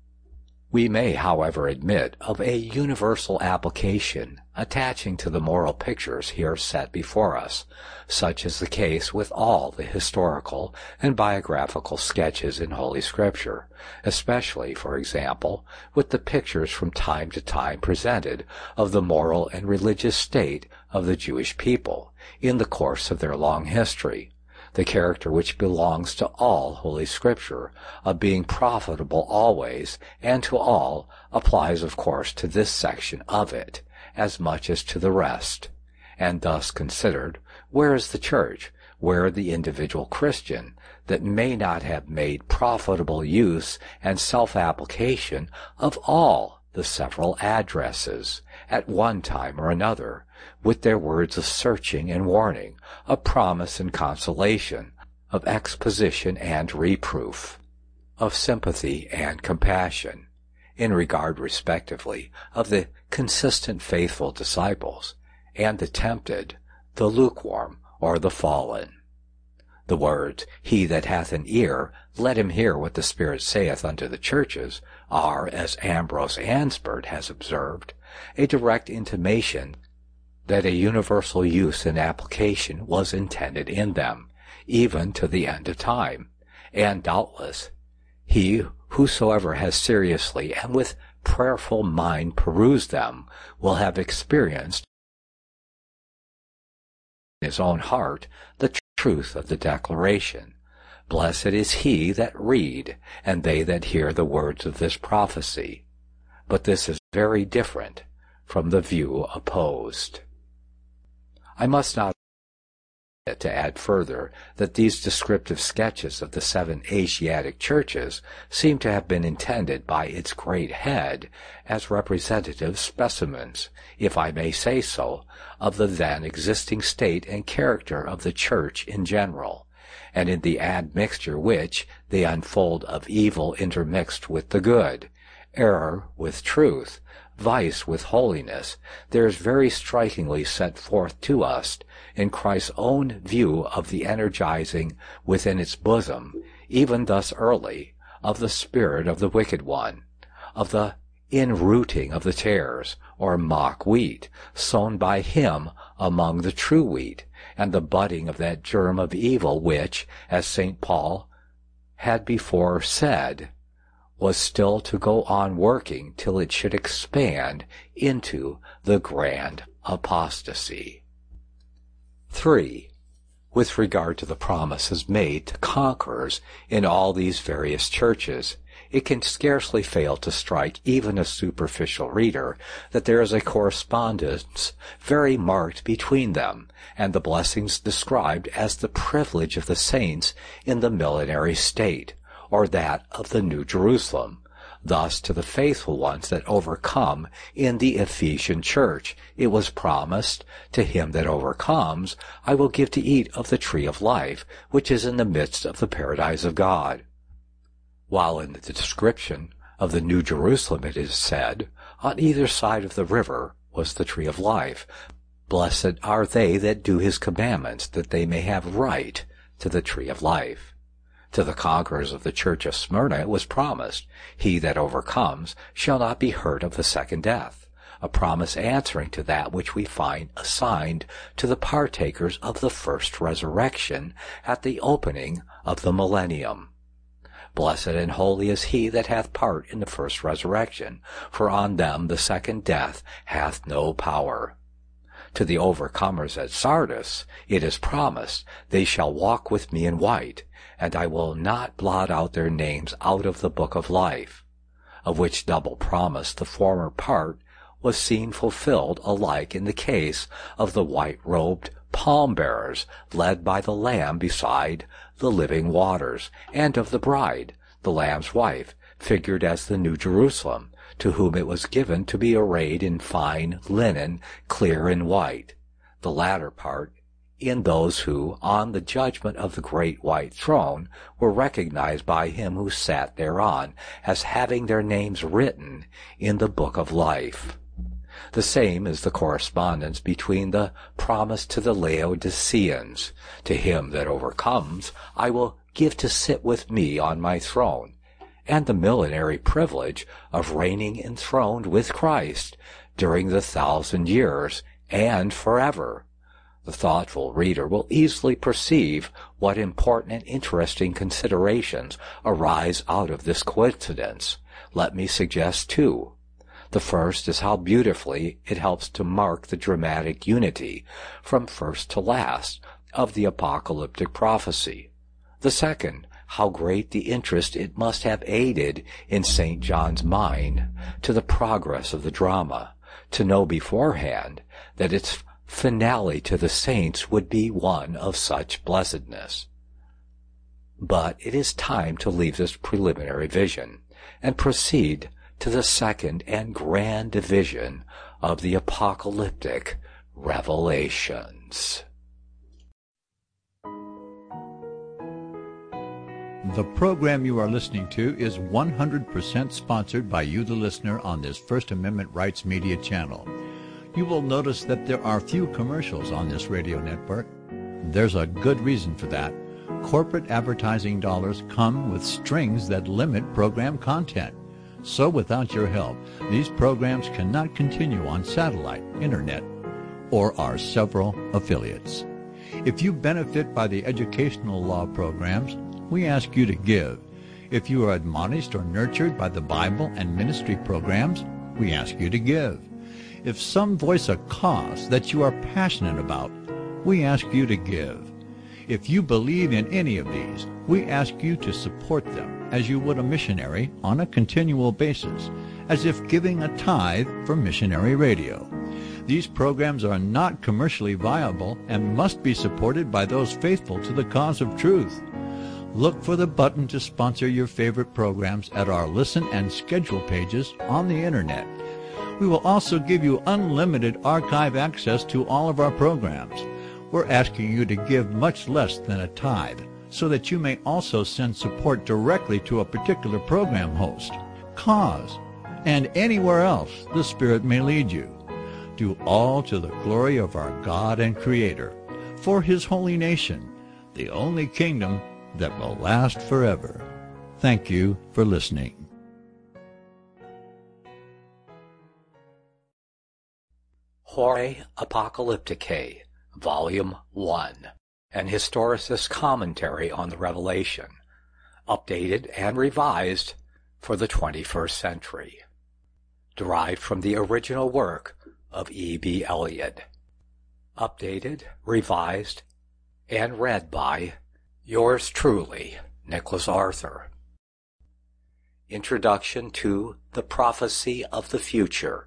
We may, however, admit of a universal application attaching to the moral pictures here set before us. Such is the case with all the historical and biographical sketches in Holy Scripture, especially, for example, with the pictures from time to time presented of the moral and religious state of the Jewish people in the course of their long history. The character which belongs to all Holy Scripture of being profitable always and to all applies, of course, to this section of it as much as to the rest. And thus considered, where is the church, where the individual Christian that may not have made profitable use and self-application of all the several addresses at one time or another, with their words of searching and warning, of promise and consolation, of exposition and reproof, of sympathy and compassion, in regard respectively of the consistent faithful disciples, and the tempted, the lukewarm, or the fallen. The words, "He that hath an ear, let him hear what the Spirit saith unto the churches," are, as Ambrose Ansbert has observed, a direct intimation that a universal use and application was intended in them, even to the end of time, and doubtless he whosoever has seriously and with prayerful mind perused them will have experienced in his own heart the truth of the declaration. Blessed is he that read, and they that hear the words of this prophecy. But this is very different from the view opposed. I must not to add further that these descriptive sketches of the seven Asiatic churches seem to have been intended by its great head as representative specimens, if I may say so, of the then existing state and character of the church in general, and in the admixture which they unfold of evil intermixed with the good, error with truth, vice with holiness, there is very strikingly set forth to us in Christ's own view of the energizing within its bosom, even thus early, of the spirit of the wicked one, of the inrooting of the tares, or mock wheat, sown by him among the true wheat, and the budding of that germ of evil which, as Saint Paul had before said, was still to go on working till it should expand into the grand apostasy. Three. With regard to the promises made to conquerors in all these various churches, it can scarcely fail to strike even a superficial reader that there is a correspondence very marked between them and the blessings described as the privilege of the saints in the millenary state, or that of the New Jerusalem. Thus, to the faithful ones that overcome in the Ephesian church, it was promised, to him that overcomes, I will give to eat of the tree of life, which is in the midst of the paradise of God. While in the description of the New Jerusalem it is said, on either side of the river was the tree of life. Blessed are they that do his commandments, that they may have right to the tree of life. To the conquerors of the church of Smyrna it was promised, he that overcomes shall not be hurt of the second death, a promise answering to that which we find assigned to the partakers of the first resurrection at the opening of the millennium. Blessed and holy is he that hath part in the first resurrection, for on them the second death hath no power. To the overcomers at Sardis it is promised, they shall walk with me in white, and I will not blot out their names out of the book of life, of which double promise the former part was seen fulfilled alike in the case of the white-robed palm-bearers led by the Lamb beside the living waters, and of the bride, the Lamb's wife, figured as the New Jerusalem, to whom it was given to be arrayed in fine linen, clear and white, the latter part in those who, on the judgment of the great white throne, were recognized by him who sat thereon as having their names written in the book of life. The same is the correspondence between the promise to the Laodiceans, to him that overcomes I will give to sit with me on my throne, and the millenary privilege of reigning enthroned with Christ during the thousand years and forever. The thoughtful reader will easily perceive what important and interesting considerations arise out of this coincidence. Let me suggest two. The first is how beautifully it helps to mark the dramatic unity, from first to last, of the apocalyptic prophecy. The second, how great the interest it must have aided in Saint John's mind to the progress of the drama, to know beforehand that its finale to the saints would be one of such blessedness. But it is time to leave this preliminary vision and proceed to the second and grand division of the apocalyptic revelations. The program you are listening to is one hundred percent sponsored by you, the listener, on this First Amendment Rights Media channel. You will notice that there are few commercials on this radio network. There's a good reason for that. Corporate advertising dollars come with strings that limit program content. So without your help, these programs cannot continue on satellite, internet, or our several affiliates. If you benefit by the educational law programs, we ask you to give. If you are admonished or nurtured by the Bible and ministry programs, we ask you to give. If some voice a cause that you are passionate about, we ask you to give. If you believe in any of these, we ask you to support them as you would a missionary on a continual basis, as if giving a tithe for missionary radio. These programs are not commercially viable and must be supported by those faithful to the cause of truth. Look for the button to sponsor your favorite programs at our listen and schedule pages on the Internet. We will also give you unlimited archive access to all of our programs. We're asking you to give much less than a tithe, so that you may also send support directly to a particular program host, cause, and anywhere else the Spirit may lead you. Do all to the glory of our God and Creator, for His holy nation, the only kingdom that will last forever. Thank you for listening. Horae Apocalypticae, Volume one, an historicist commentary on the Revelation, updated and revised for the twenty-first century. Derived from the original work of E B Elliott. Updated, revised, and read by yours truly, Nicholas Arthur. Introduction to The Prophecy of the Future.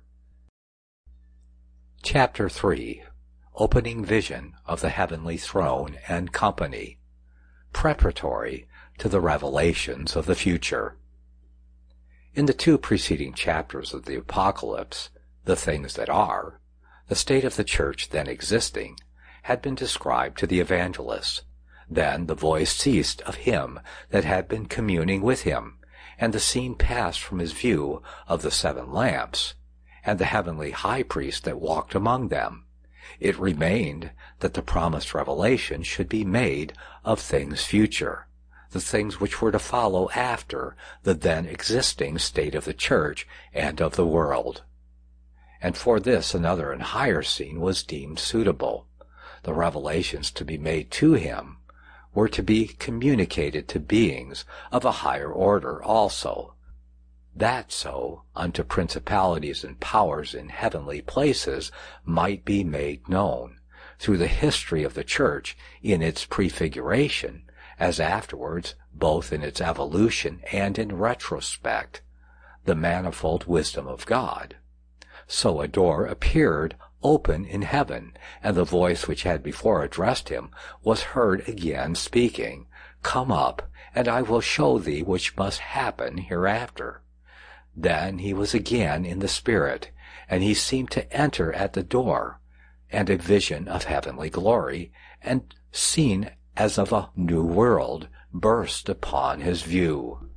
Chapter three. Opening Vision of the Heavenly Throne and Company. Preparatory to the Revelations of the Future. In the two preceding chapters of the Apocalypse, the things that are, the state of the church then existing, had been described to the evangelists. Then the voice ceased of him that had been communing with him, and the scene passed from his view of the seven lamps, and the heavenly high priest that walked among them. It remained that the promised revelation should be made of things future, the things which were to follow after the then existing state of the church and of the world. And for this another and higher scene was deemed suitable. The revelations to be made to him were to be communicated to beings of a higher order also, that so unto principalities and powers in heavenly places might be made known, through the history of the church in its prefiguration, as afterwards, both in its evolution and in retrospect, the manifold wisdom of God. So a door appeared open in heaven, and the voice which had before addressed him was heard again speaking, Come up, and I will show thee which must happen hereafter. Then he was again in the Spirit, and he seemed to enter at the door, and a vision of heavenly glory, and seen as of a new world, burst upon his view.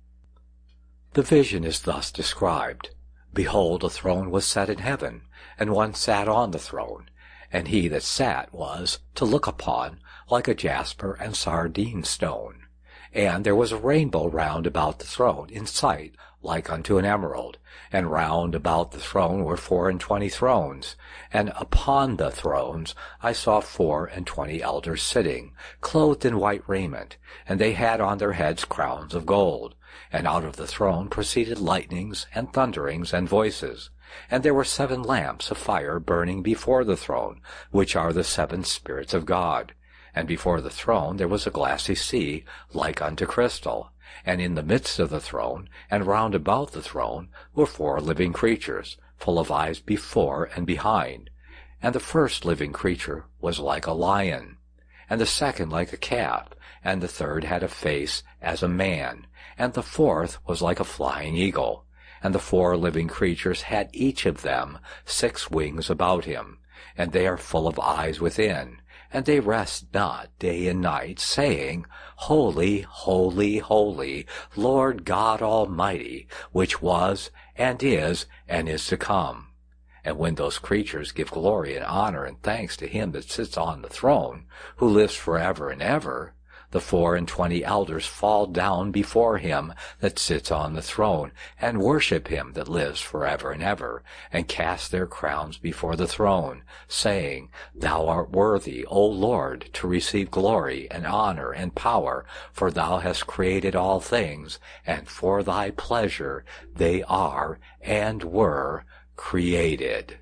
The vision is thus described. Behold, a throne was set in heaven, and one sat on the throne, and he that sat was, to look upon, like a jasper and sardine stone. And there was a rainbow round about the throne, in sight like unto an emerald, and round about the throne were four and twenty thrones, and upon the thrones I saw four and twenty elders sitting, clothed in white raiment, and they had on their heads crowns of gold. And out of the throne proceeded lightnings and thunderings and voices. And there were seven lamps of fire burning before the throne, which are the seven spirits of God. And before the throne there was a glassy sea, like unto crystal. And in the midst of the throne, and round about the throne, were four living creatures, full of eyes before and behind. And the first living creature was like a lion, and the second like a calf, and the third had a face as a man, and the fourth was like a flying eagle. And the four living creatures had each of them six wings about him, and they are full of eyes within, and they rest not day and night, saying, Holy, holy, holy, Lord God Almighty, which was, and is, and is to come. And when those creatures give glory and honor and thanks to him that sits on the throne, who lives forever and ever, the four and twenty elders fall down before him that sits on the throne, and worship him that lives forever and ever, and cast their crowns before the throne, saying, Thou art worthy, O Lord, to receive glory and honor and power, for thou hast created all things, and for thy pleasure they are and were created.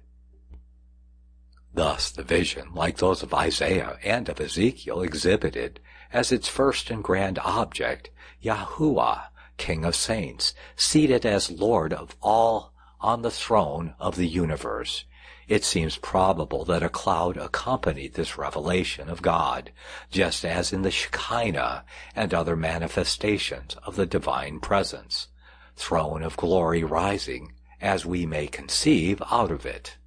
Thus the vision, like those of Isaiah and of Ezekiel, exhibited as its first and grand object Yahuwah, King of Saints, seated as Lord of all on the throne of the universe. It seems probable that a cloud accompanied this revelation of God, just as in the Shekinah and other manifestations of the divine presence, throne of glory rising, as we may conceive, out of it.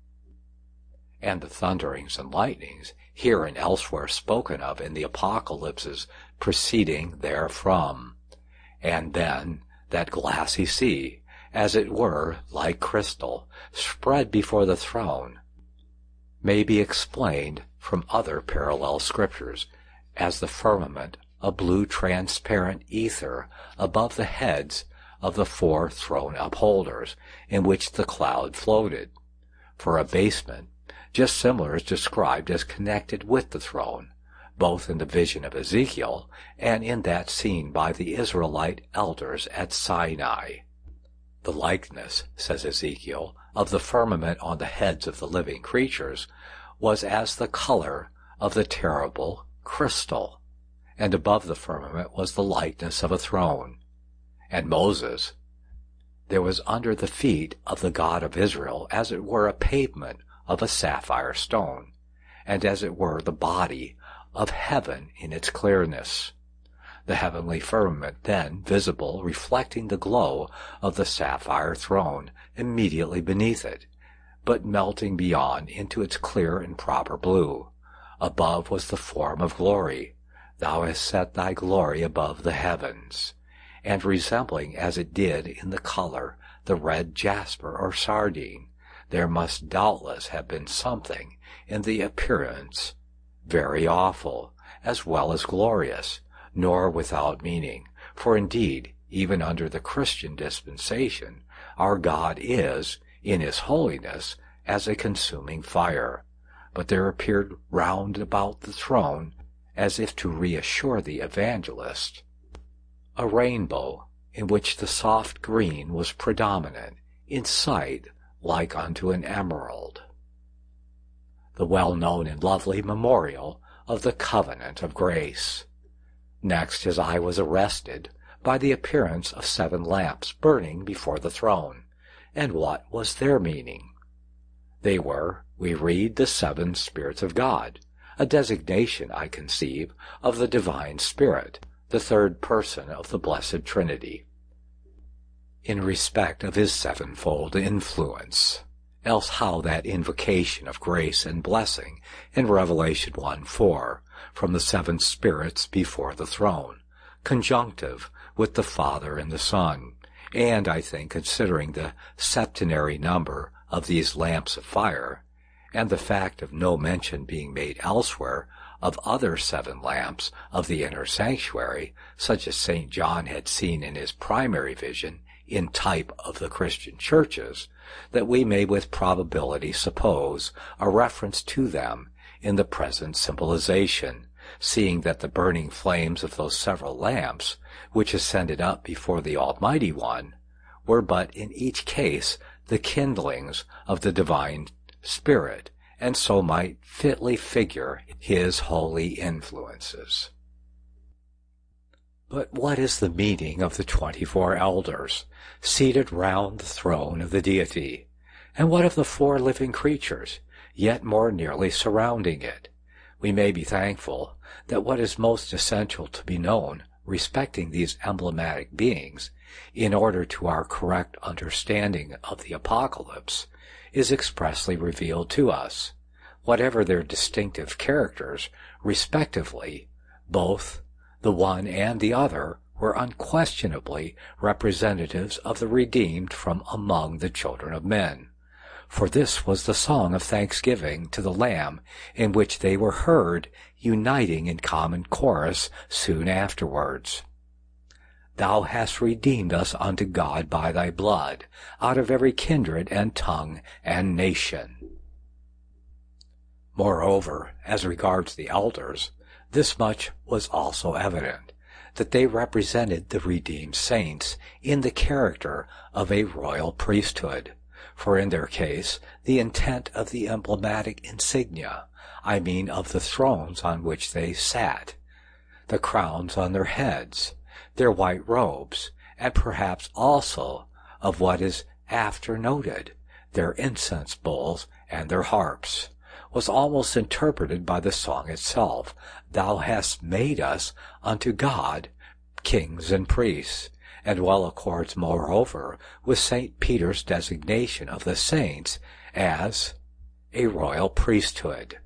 And the thunderings and lightnings, here and elsewhere spoken of in the apocalypses proceeding therefrom, and then that glassy sea, as it were like crystal, spread before the throne, may be explained from other parallel scriptures as the firmament, a blue transparent ether above the heads of the four throne upholders, in which the cloud floated. For a basement, just similar, is described as connected with the throne, both in the vision of Ezekiel and in that seen by the Israelite elders at Sinai. The likeness, says Ezekiel, of the firmament on the heads of the living creatures was as the color of the terrible crystal, and above the firmament was the likeness of a throne. And Moses, there was under the feet of the God of Israel as it were a pavement of a sapphire stone, and as it were the body of heaven in its clearness. The heavenly firmament then visible, reflecting the glow of the sapphire throne immediately beneath it, but melting beyond into its clear and proper blue. Above was the form of glory. Thou hast set thy glory above the heavens, and resembling as it did in the color the red jasper or sardine, there must doubtless have been something in the appearance very awful, as well as glorious, nor without meaning. For indeed, even under the Christian dispensation, our God is, in his holiness, as a consuming fire. But there appeared round about the throne, as if to reassure the evangelist, a rainbow, in which the soft green was predominant, in sight like unto an emerald. The well-known and lovely memorial of the covenant of grace. Next his eye was arrested by the appearance of seven lamps burning before the throne. And what was their meaning? They were, we read, the seven spirits of God, a designation, I conceive, of the divine Spirit, the third person of the Blessed Trinity, in respect of his sevenfold influence. Else how that invocation of grace and blessing in Revelation one four, from the seven spirits before the throne, conjunctive with the Father and the Son, and, I think, considering the septenary number of these lamps of fire, and the fact of no mention being made elsewhere of other seven lamps of the inner sanctuary, such as Saint John had seen in his primary vision, in type of the Christian churches, that we may with probability suppose a reference to them in the present symbolization, seeing that the burning flames of those several lamps, which ascended up before the Almighty One, were but in each case the kindlings of the divine Spirit, and so might fitly figure his holy influences. But what is the meaning of the twenty-four elders, seated round the throne of the deity? And what of the four living creatures, yet more nearly surrounding it? We may be thankful that what is most essential to be known respecting these emblematic beings, in order to our correct understanding of the Apocalypse, is expressly revealed to us. Whatever their distinctive characters, respectively, both the one and the other were unquestionably representatives of the redeemed from among the children of men. For this was the song of thanksgiving to the Lamb, in which they were heard uniting in common chorus soon afterwards. Thou hast redeemed us unto God by thy blood, out of every kindred and tongue and nation. Moreover, as regards the elders, this much was also evident, that they represented the redeemed saints in the character of a royal priesthood, for in their case the intent of the emblematic insignia, I mean of the thrones on which they sat, the crowns on their heads, their white robes, and perhaps also of what is after noted, their incense bowls and their harps, was almost interpreted by the song itself, "Thou hast made us unto God kings and priests," and well accords moreover with Saint Peter's designation of the saints as a royal priesthood.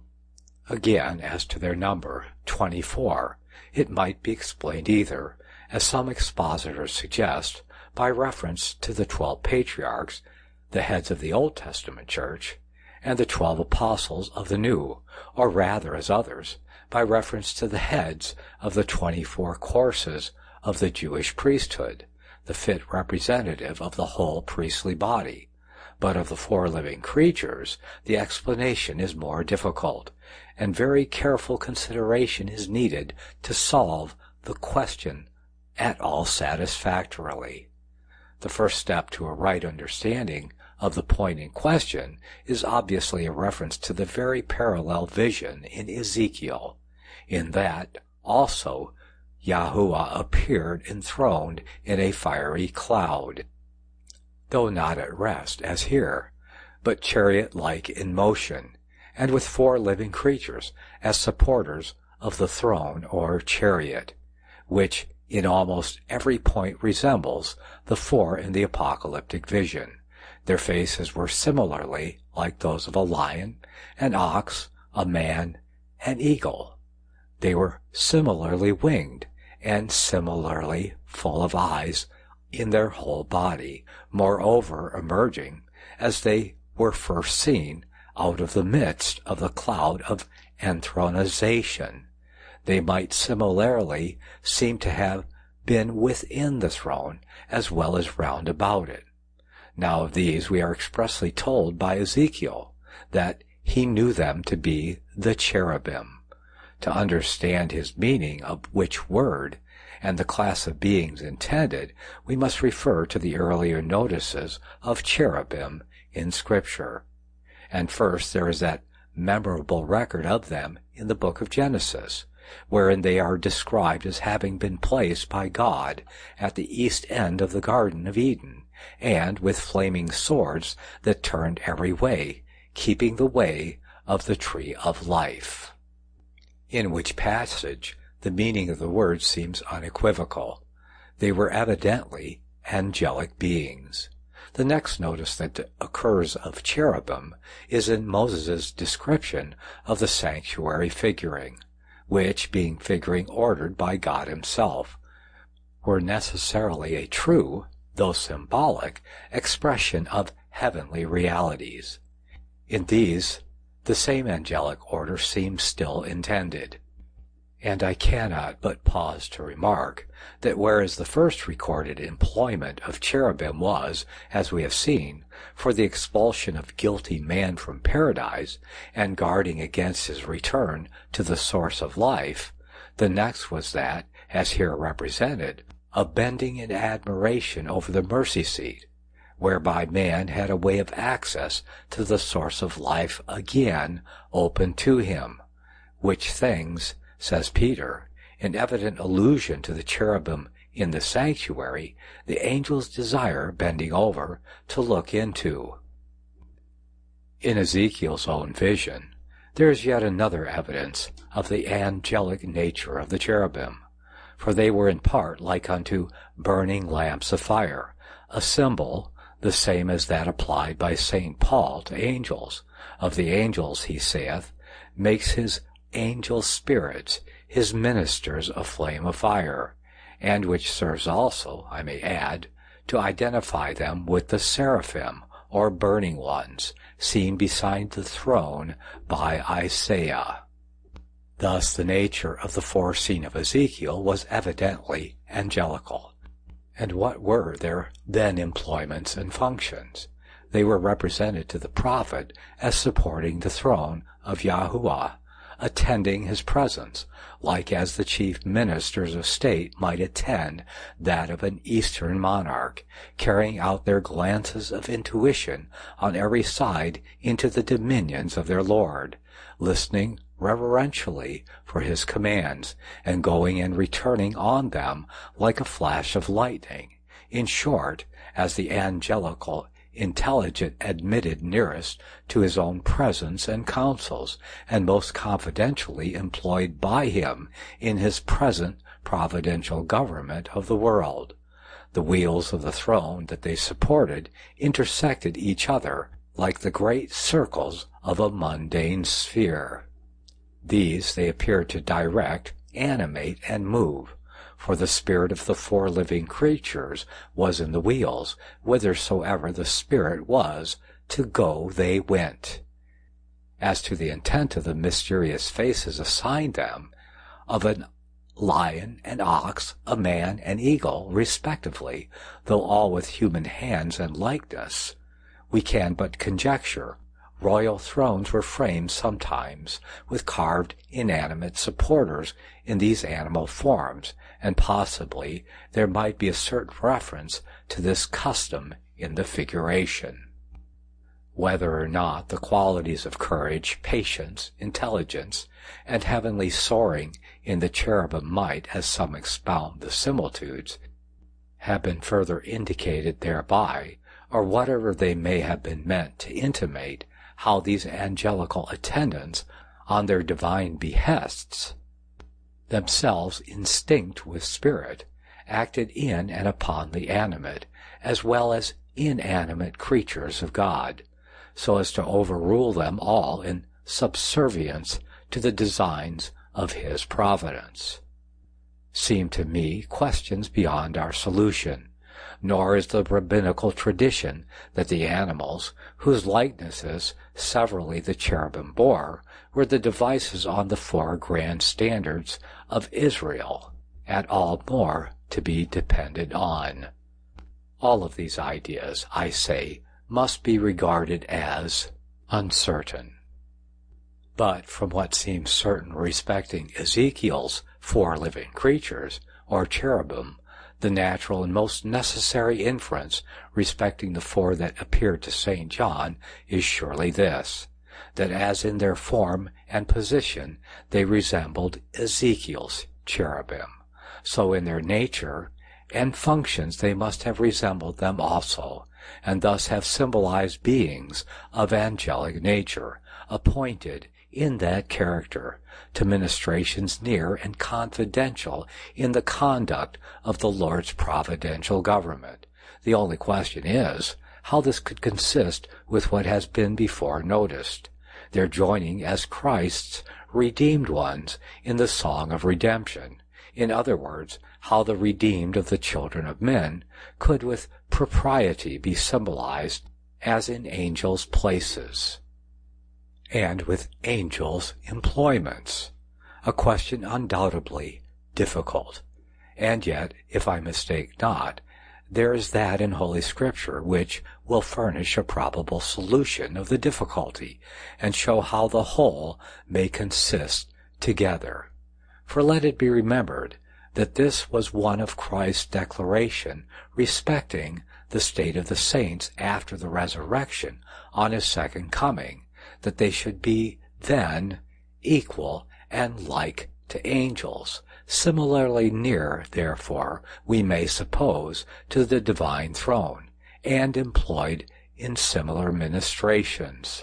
Again, as to their number, twenty-four, it might be explained either, as some expositors suggest, by reference to the twelve patriarchs, the heads of the Old Testament Church, and the twelve apostles of the New, or rather, as others, by reference to the heads of the twenty-four courses of the Jewish priesthood, the fit representative of the whole priestly body. But of the four living creatures, the explanation is more difficult, and very careful consideration is needed to solve the question at all satisfactorily. The first step to a right understanding of the point in question is obviously a reference to the very parallel vision in Ezekiel. In that, also, Yahuwah appeared enthroned in a fiery cloud, though not at rest, as here, but chariot-like in motion, and with four living creatures as supporters of the throne or chariot, which in almost every point resembles the four in the apocalyptic vision. Their faces were similarly like those of a lion, an ox, a man, an eagle. They were similarly winged, and similarly full of eyes in their whole body, moreover emerging, as they were first seen, out of the midst of the cloud of enthronization. They might similarly seem to have been within the throne as well as round about it. Now of these we are expressly told by Ezekiel that he knew them to be the cherubim. To understand his meaning of which word and the class of beings intended, we must refer to the earlier notices of cherubim in Scripture. And first there is that memorable record of them in the book of Genesis, wherein they are described as having been placed by God at the east end of the Garden of Eden, and with flaming swords that turned every way, keeping the way of the tree of life. In which passage the meaning of the word seems unequivocal. They were evidently angelic beings. The next notice that occurs of cherubim is in Moses' description of the sanctuary figuring, which, being figuring ordered by God himself, were necessarily a true, though symbolic, expression of heavenly realities. In these, the same angelic order seems still intended. And I cannot but pause to remark that whereas the first recorded employment of cherubim was, as we have seen, for the expulsion of guilty man from paradise and guarding against his return to the source of life, the next was that, as here represented, of bending in admiration over the mercy seat, whereby man had a way of access to the source of life again open to him, which things, says Peter, in evident allusion to the cherubim in the sanctuary, the angels desire bending over to look into. In Ezekiel's own vision, there is yet another evidence of the angelic nature of the cherubim, for they were in part like unto burning lamps of fire, a symbol the same as that applied by Saint Paul to angels. Of the angels, he saith, makes his angel spirits his ministers a flame of fire, and which serves also, I may add, to identify them with the seraphim, or burning ones, seen beside the throne by Isaiah. Thus the nature of the foreseen of Ezekiel was evidently angelical. And what were their then employments and functions? They were represented to the prophet as supporting the throne of Yahuwah, attending his presence, like as the chief ministers of state might attend that of an Eastern monarch, carrying out their glances of intuition on every side into the dominions of their lord, listening reverentially for his commands, and going and returning on them like a flash of lightning. In short, as the angelical intelligent admitted nearest to his own presence and counsels, and most confidentially employed by him in his present providential government of the world. The wheels of the throne that they supported intersected each other like the great circles of a mundane sphere. These they appeared to direct, animate, and move, for the spirit of the four living creatures was in the wheels. Whithersoever the spirit was, to go they went. As to the intent of the mysterious faces assigned them, of an lion, an ox, a man, an eagle, respectively, though all with human hands and likeness, we can but conjecture. Royal thrones were framed sometimes with carved inanimate supporters in these animal forms, and possibly there might be a certain reference to this custom in the figuration. Whether or not the qualities of courage, patience, intelligence, and heavenly soaring in the cherubim might, as some expound the similitudes, have been further indicated thereby, or whatever they may have been meant to intimate, how these angelical attendants on their divine behests, themselves instinct with spirit, acted in and upon the animate, as well as inanimate creatures of God, so as to overrule them all in subservience to the designs of his providence, seem to me questions beyond our solution. Nor is the rabbinical tradition that the animals, whose likenesses severally the cherubim bore, were the devices on the four grand standards of Israel, at all more to be depended on. All of these ideas, I say, must be regarded as uncertain. But from what seems certain respecting Ezekiel's four living creatures, or cherubim, the natural and most necessary inference respecting the four that appeared to Saint John is surely this, that as in their form and position they resembled Ezekiel's cherubim, so in their nature and functions they must have resembled them also, and thus have symbolized beings of angelic nature, appointed in that character to ministrations near and confidential in the conduct of the Lord's providential government. The only question is how this could consist with what has been before noticed, their joining as Christ's redeemed ones in the song of redemption. In other words, how the redeemed of the children of men could with propriety be symbolized as in angels' places, and with angels' employments, a question undoubtedly difficult. And yet, if I mistake not, there is that in Holy Scripture which will furnish a probable solution of the difficulty, and show how the whole may consist together. For let it be remembered that this was one of Christ's declaration respecting the state of the saints after the resurrection on his second coming, that they should be then equal and like to angels, similarly near, therefore, we may suppose, to the divine throne, and employed in similar ministrations.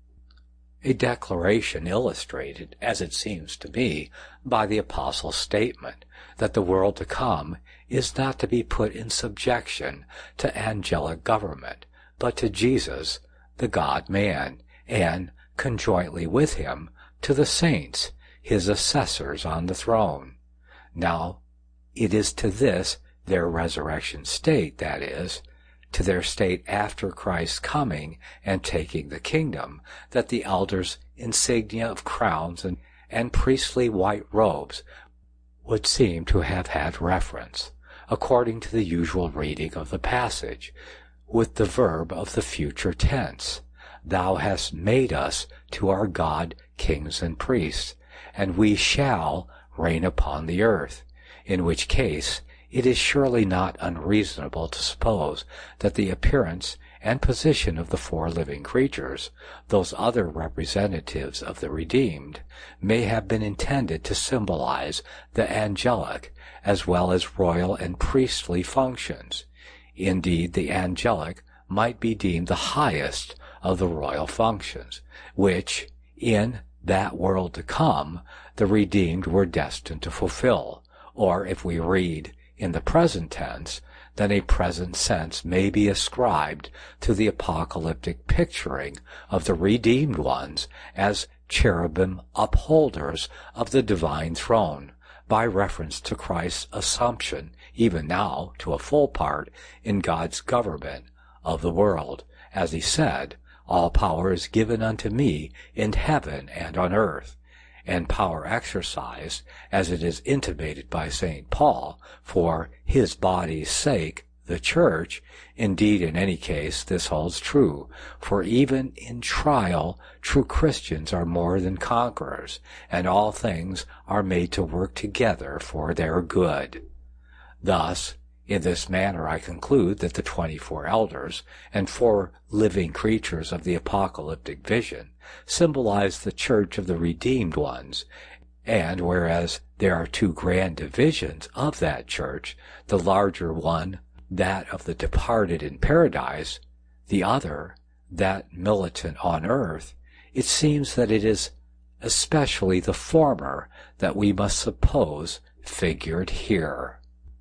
A declaration illustrated, as it seems to me, by the Apostle's statement that the world to come is not to be put in subjection to angelic government, but to Jesus, the God-man, and, conjointly with him, to the saints, his assessors on the throne. Now, it is to this their resurrection state, that is, to their state after Christ's coming and taking the kingdom, that the elders' insignia of crowns and, and priestly white robes would seem to have had reference, according to the usual reading of the passage, with the verb of the future tense. Thou hast made us to our God kings and priests, and we shall reign upon the earth, in which case it is surely not unreasonable to suppose that the appearance and position of the four living creatures, those other representatives of the redeemed, may have been intended to symbolize the angelic as well as royal and priestly functions. Indeed, the angelic might be deemed the highest of the royal functions, which, in that world to come, the redeemed were destined to fulfill. Or, if we read in the present tense, then a present sense may be ascribed to the apocalyptic picturing of the redeemed ones as cherubim upholders of the divine throne, by reference to Christ's assumption, even now, to a full part in God's government of the world, as he said, "All power is given unto me in heaven and on earth," and power exercised, as it is intimated by Saint Paul, for his body's sake, the church. Indeed, in any case, this holds true, for even in trial, true Christians are more than conquerors, and all things are made to work together for their good. Thus, in this manner I conclude that the twenty-four elders and four living creatures of the apocalyptic vision symbolize the church of the redeemed ones, and whereas there are two grand divisions of that church, the larger one that of the departed in paradise, the other that militant on earth, it seems that it is especially the former that we must suppose figured here.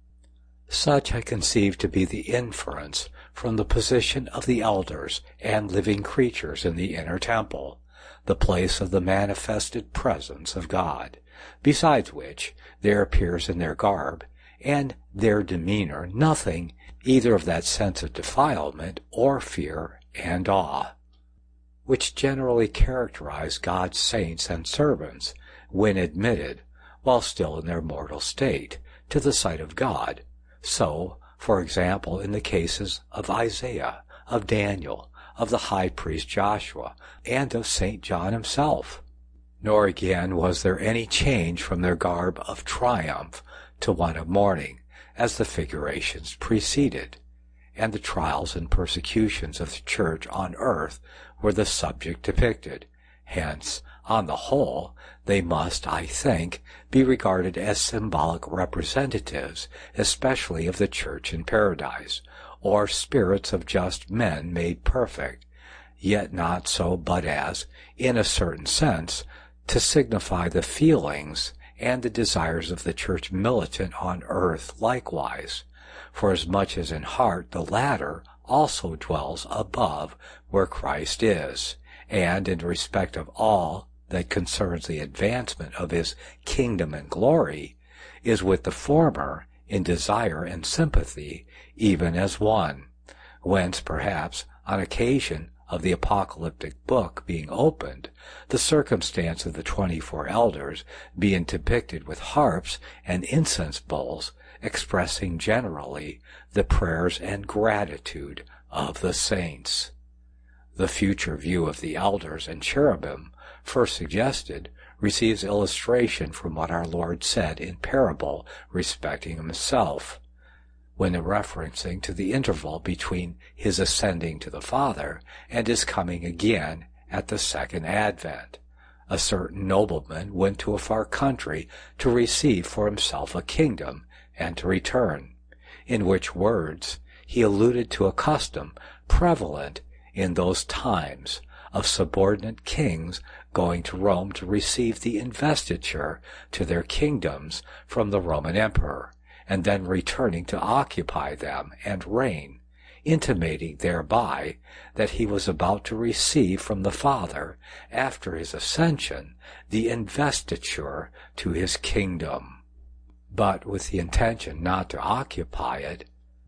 Such I conceive to be the inference from the position of the elders and living creatures in the inner temple, the place of the manifested presence of God, besides which there appears in their garb and their demeanor nothing either of that sense of defilement or fear and awe, which generally characterize God's saints and servants when admitted, while still in their mortal state, to the sight of God. So, for example, in the cases of Isaiah, of Daniel, of the high priest Joshua, and of Saint John himself. Nor again was there any change from their garb of triumph to one of mourning, as the figurations preceded, and the trials and persecutions of the church on earth were the subject depicted. Hence, on the whole, they must, I think, be regarded as symbolic representatives, especially of the church in paradise, or spirits of just men made perfect, yet not so but as, in a certain sense, to signify the feelings and the desires of the church militant on earth likewise, for as much as in heart the latter also dwells above where Christ is, and in respect of all that concerns the advancement of his kingdom and glory, is with the former in desire and sympathy, even as one. Whence, perhaps, on occasion of the apocalyptic book being opened, the circumstance of the twenty-four elders being depicted with harps and incense bowls, expressing generally the prayers and gratitude of the saints. The future view of the elders and cherubim, first suggested, receives illustration from what our Lord said in parable respecting himself, when referencing to the interval between his ascending to the Father and his coming again at the second advent. A certain nobleman went to a far country to receive for himself a kingdom and to return, in which words he alluded to a custom prevalent in those times of subordinate kings going to Rome to receive the investiture to their kingdoms from the Roman emperor, and then returning to occupy them and reign, intimating thereby that he was about to receive from the Father, after his ascension, the investiture to his kingdom, but with the intention not to occupy it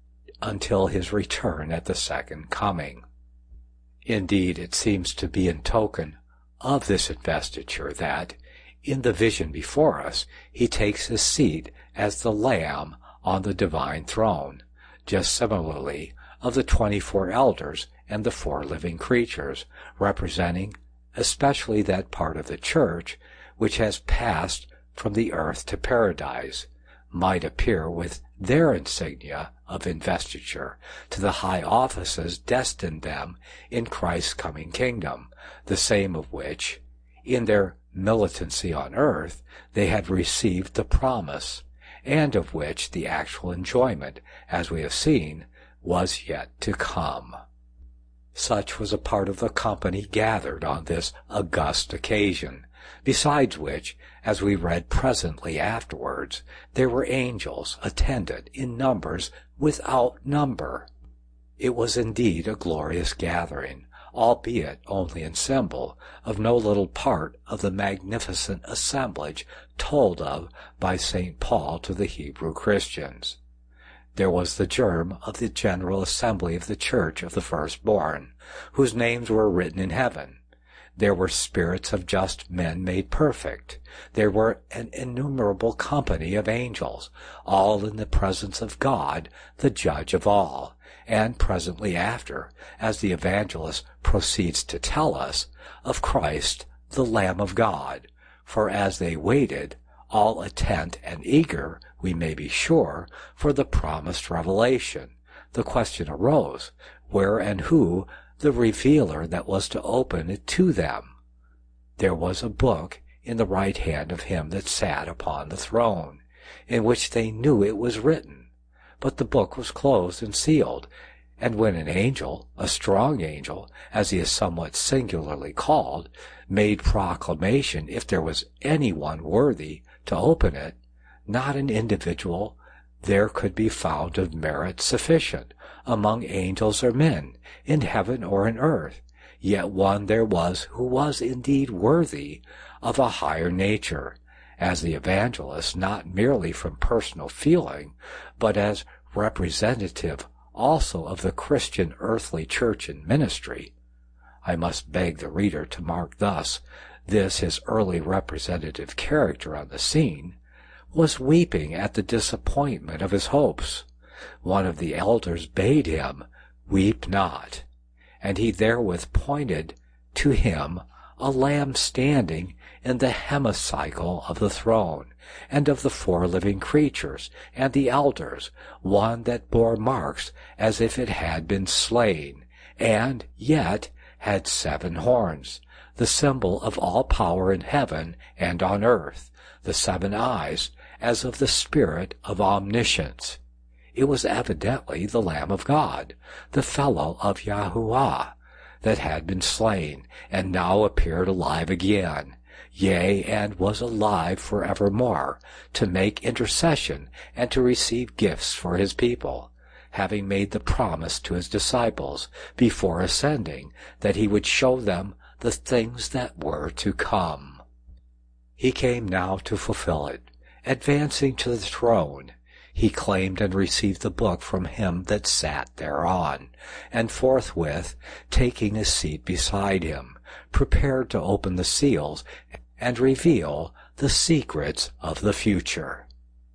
until his return at the second coming. Indeed, it seems to be in token of this investiture that, in the vision before us, he takes his seat as the Lamb on the divine throne, just similarly of the twenty-four elders and the four living creatures, representing especially that part of the church which has passed from the earth to paradise, might appear with their insignia of investiture to the high offices destined them in Christ's coming kingdom, the same of which, in their militancy on earth, they had received the promise, and of which the actual enjoyment, as we have seen, was yet to come. Such was a part of the company gathered on this august occasion, besides which, as we read presently afterwards, there were angels attendant in numbers without number. It was indeed a glorious gathering, albeit only in symbol, of no little part of the magnificent assemblage told of by Saint Paul to the Hebrew Christians. There was the germ of the general assembly of the church of the firstborn, whose names were written in heaven. There were spirits of just men made perfect. There were an innumerable company of angels, all in the presence of God, the judge of all. And presently after, as the evangelist proceeds to tell us, of Christ, the Lamb of God. For as they waited, all attent and eager, we may be sure, for the promised revelation, the question arose, where and who the revealer that was to open it to them? There was a book in the right hand of him that sat upon the throne, in which they knew it was written. But the book was closed and sealed, and when an angel, a strong angel, as he is somewhat singularly called, made proclamation if there was any one worthy to open it, not an individual there could be found of merit sufficient, among angels or men, in heaven or in earth, yet one there was who was indeed worthy of a higher nature, as the evangelist, not merely from personal feeling, but as representative also of the Christian earthly church and ministry. I must beg the reader to mark thus this his early representative character on the scene, was weeping at the disappointment of his hopes. One of the elders bade him, "Weep not," and he therewith pointed to him a lamb standing in the hemicycle of the throne, and of the four living creatures, and the elders, one that bore marks as if it had been slain, and yet had seven horns, the symbol of all power in heaven and on earth, the seven eyes, as of the spirit of omniscience. It was evidently the Lamb of God, the fellow of Yahuwah, that had been slain, and now appeared alive again, yea, and was alive for evermore, to make intercession and to receive gifts for his people, having made the promise to his disciples before ascending that he would show them the things that were to come. He came now to fulfill it. Advancing to the throne, he claimed and received the book from him that sat thereon, and forthwith, taking a seat beside him, prepared to open the seals and reveal the secrets of the future.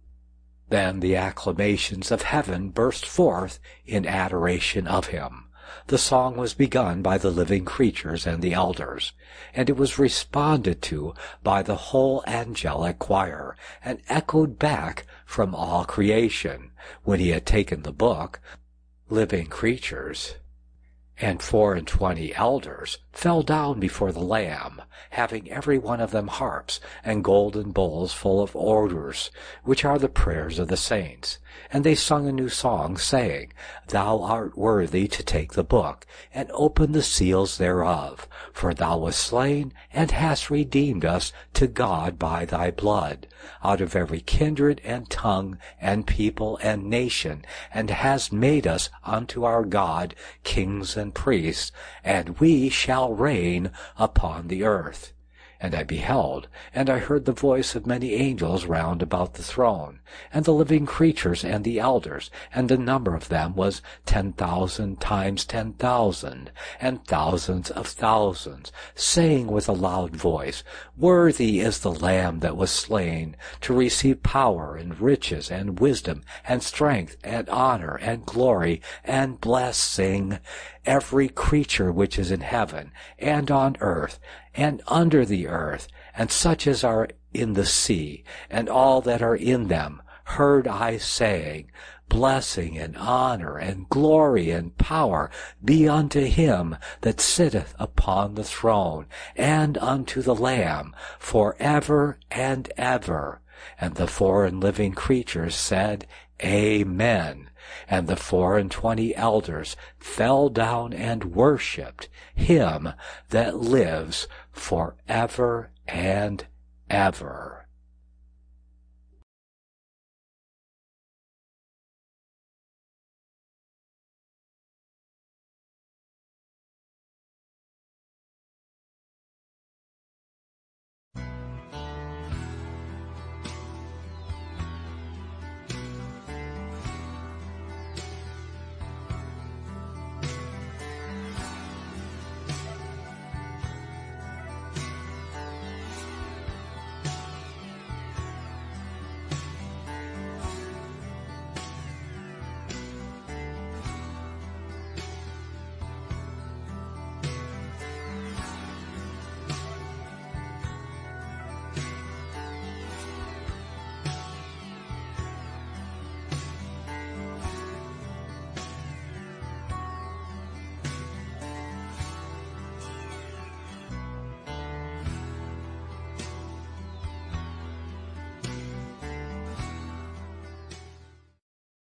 Then the acclamations of heaven burst forth in adoration of him. The song was begun by the living creatures and the elders, and it was responded to by the whole angelic choir, and echoed back from all creation, when he had taken the book. Living creatures and four and twenty elders fell down before the Lamb, having every one of them harps and golden bowls full of odors, which are the prayers of the saints. And they sung a new song, saying, Thou art worthy to take the book, and open the seals thereof, for thou wast slain, and hast redeemed us to God by thy blood, out of every kindred and tongue and people and nation, and hast made us unto our God kings and priests, and we shall reign upon the earth. And I beheld, and I heard the voice of many angels round about the throne, and the living creatures and the elders, and the number of them was ten thousand times ten thousand, and thousands of thousands, saying with a loud voice, Worthy is the Lamb that was slain, to receive power and riches and wisdom and strength and honor and glory and blessing. Every creature which is in heaven and on earth and under the earth, and such as are in the sea, and all that are in them, heard I saying, Blessing and honor and glory and power be unto him that sitteth upon the throne, and unto the Lamb, for ever and ever. And the four and living creatures said, Amen. And the four and twenty elders fell down and worshipped him that lives for ever and ever.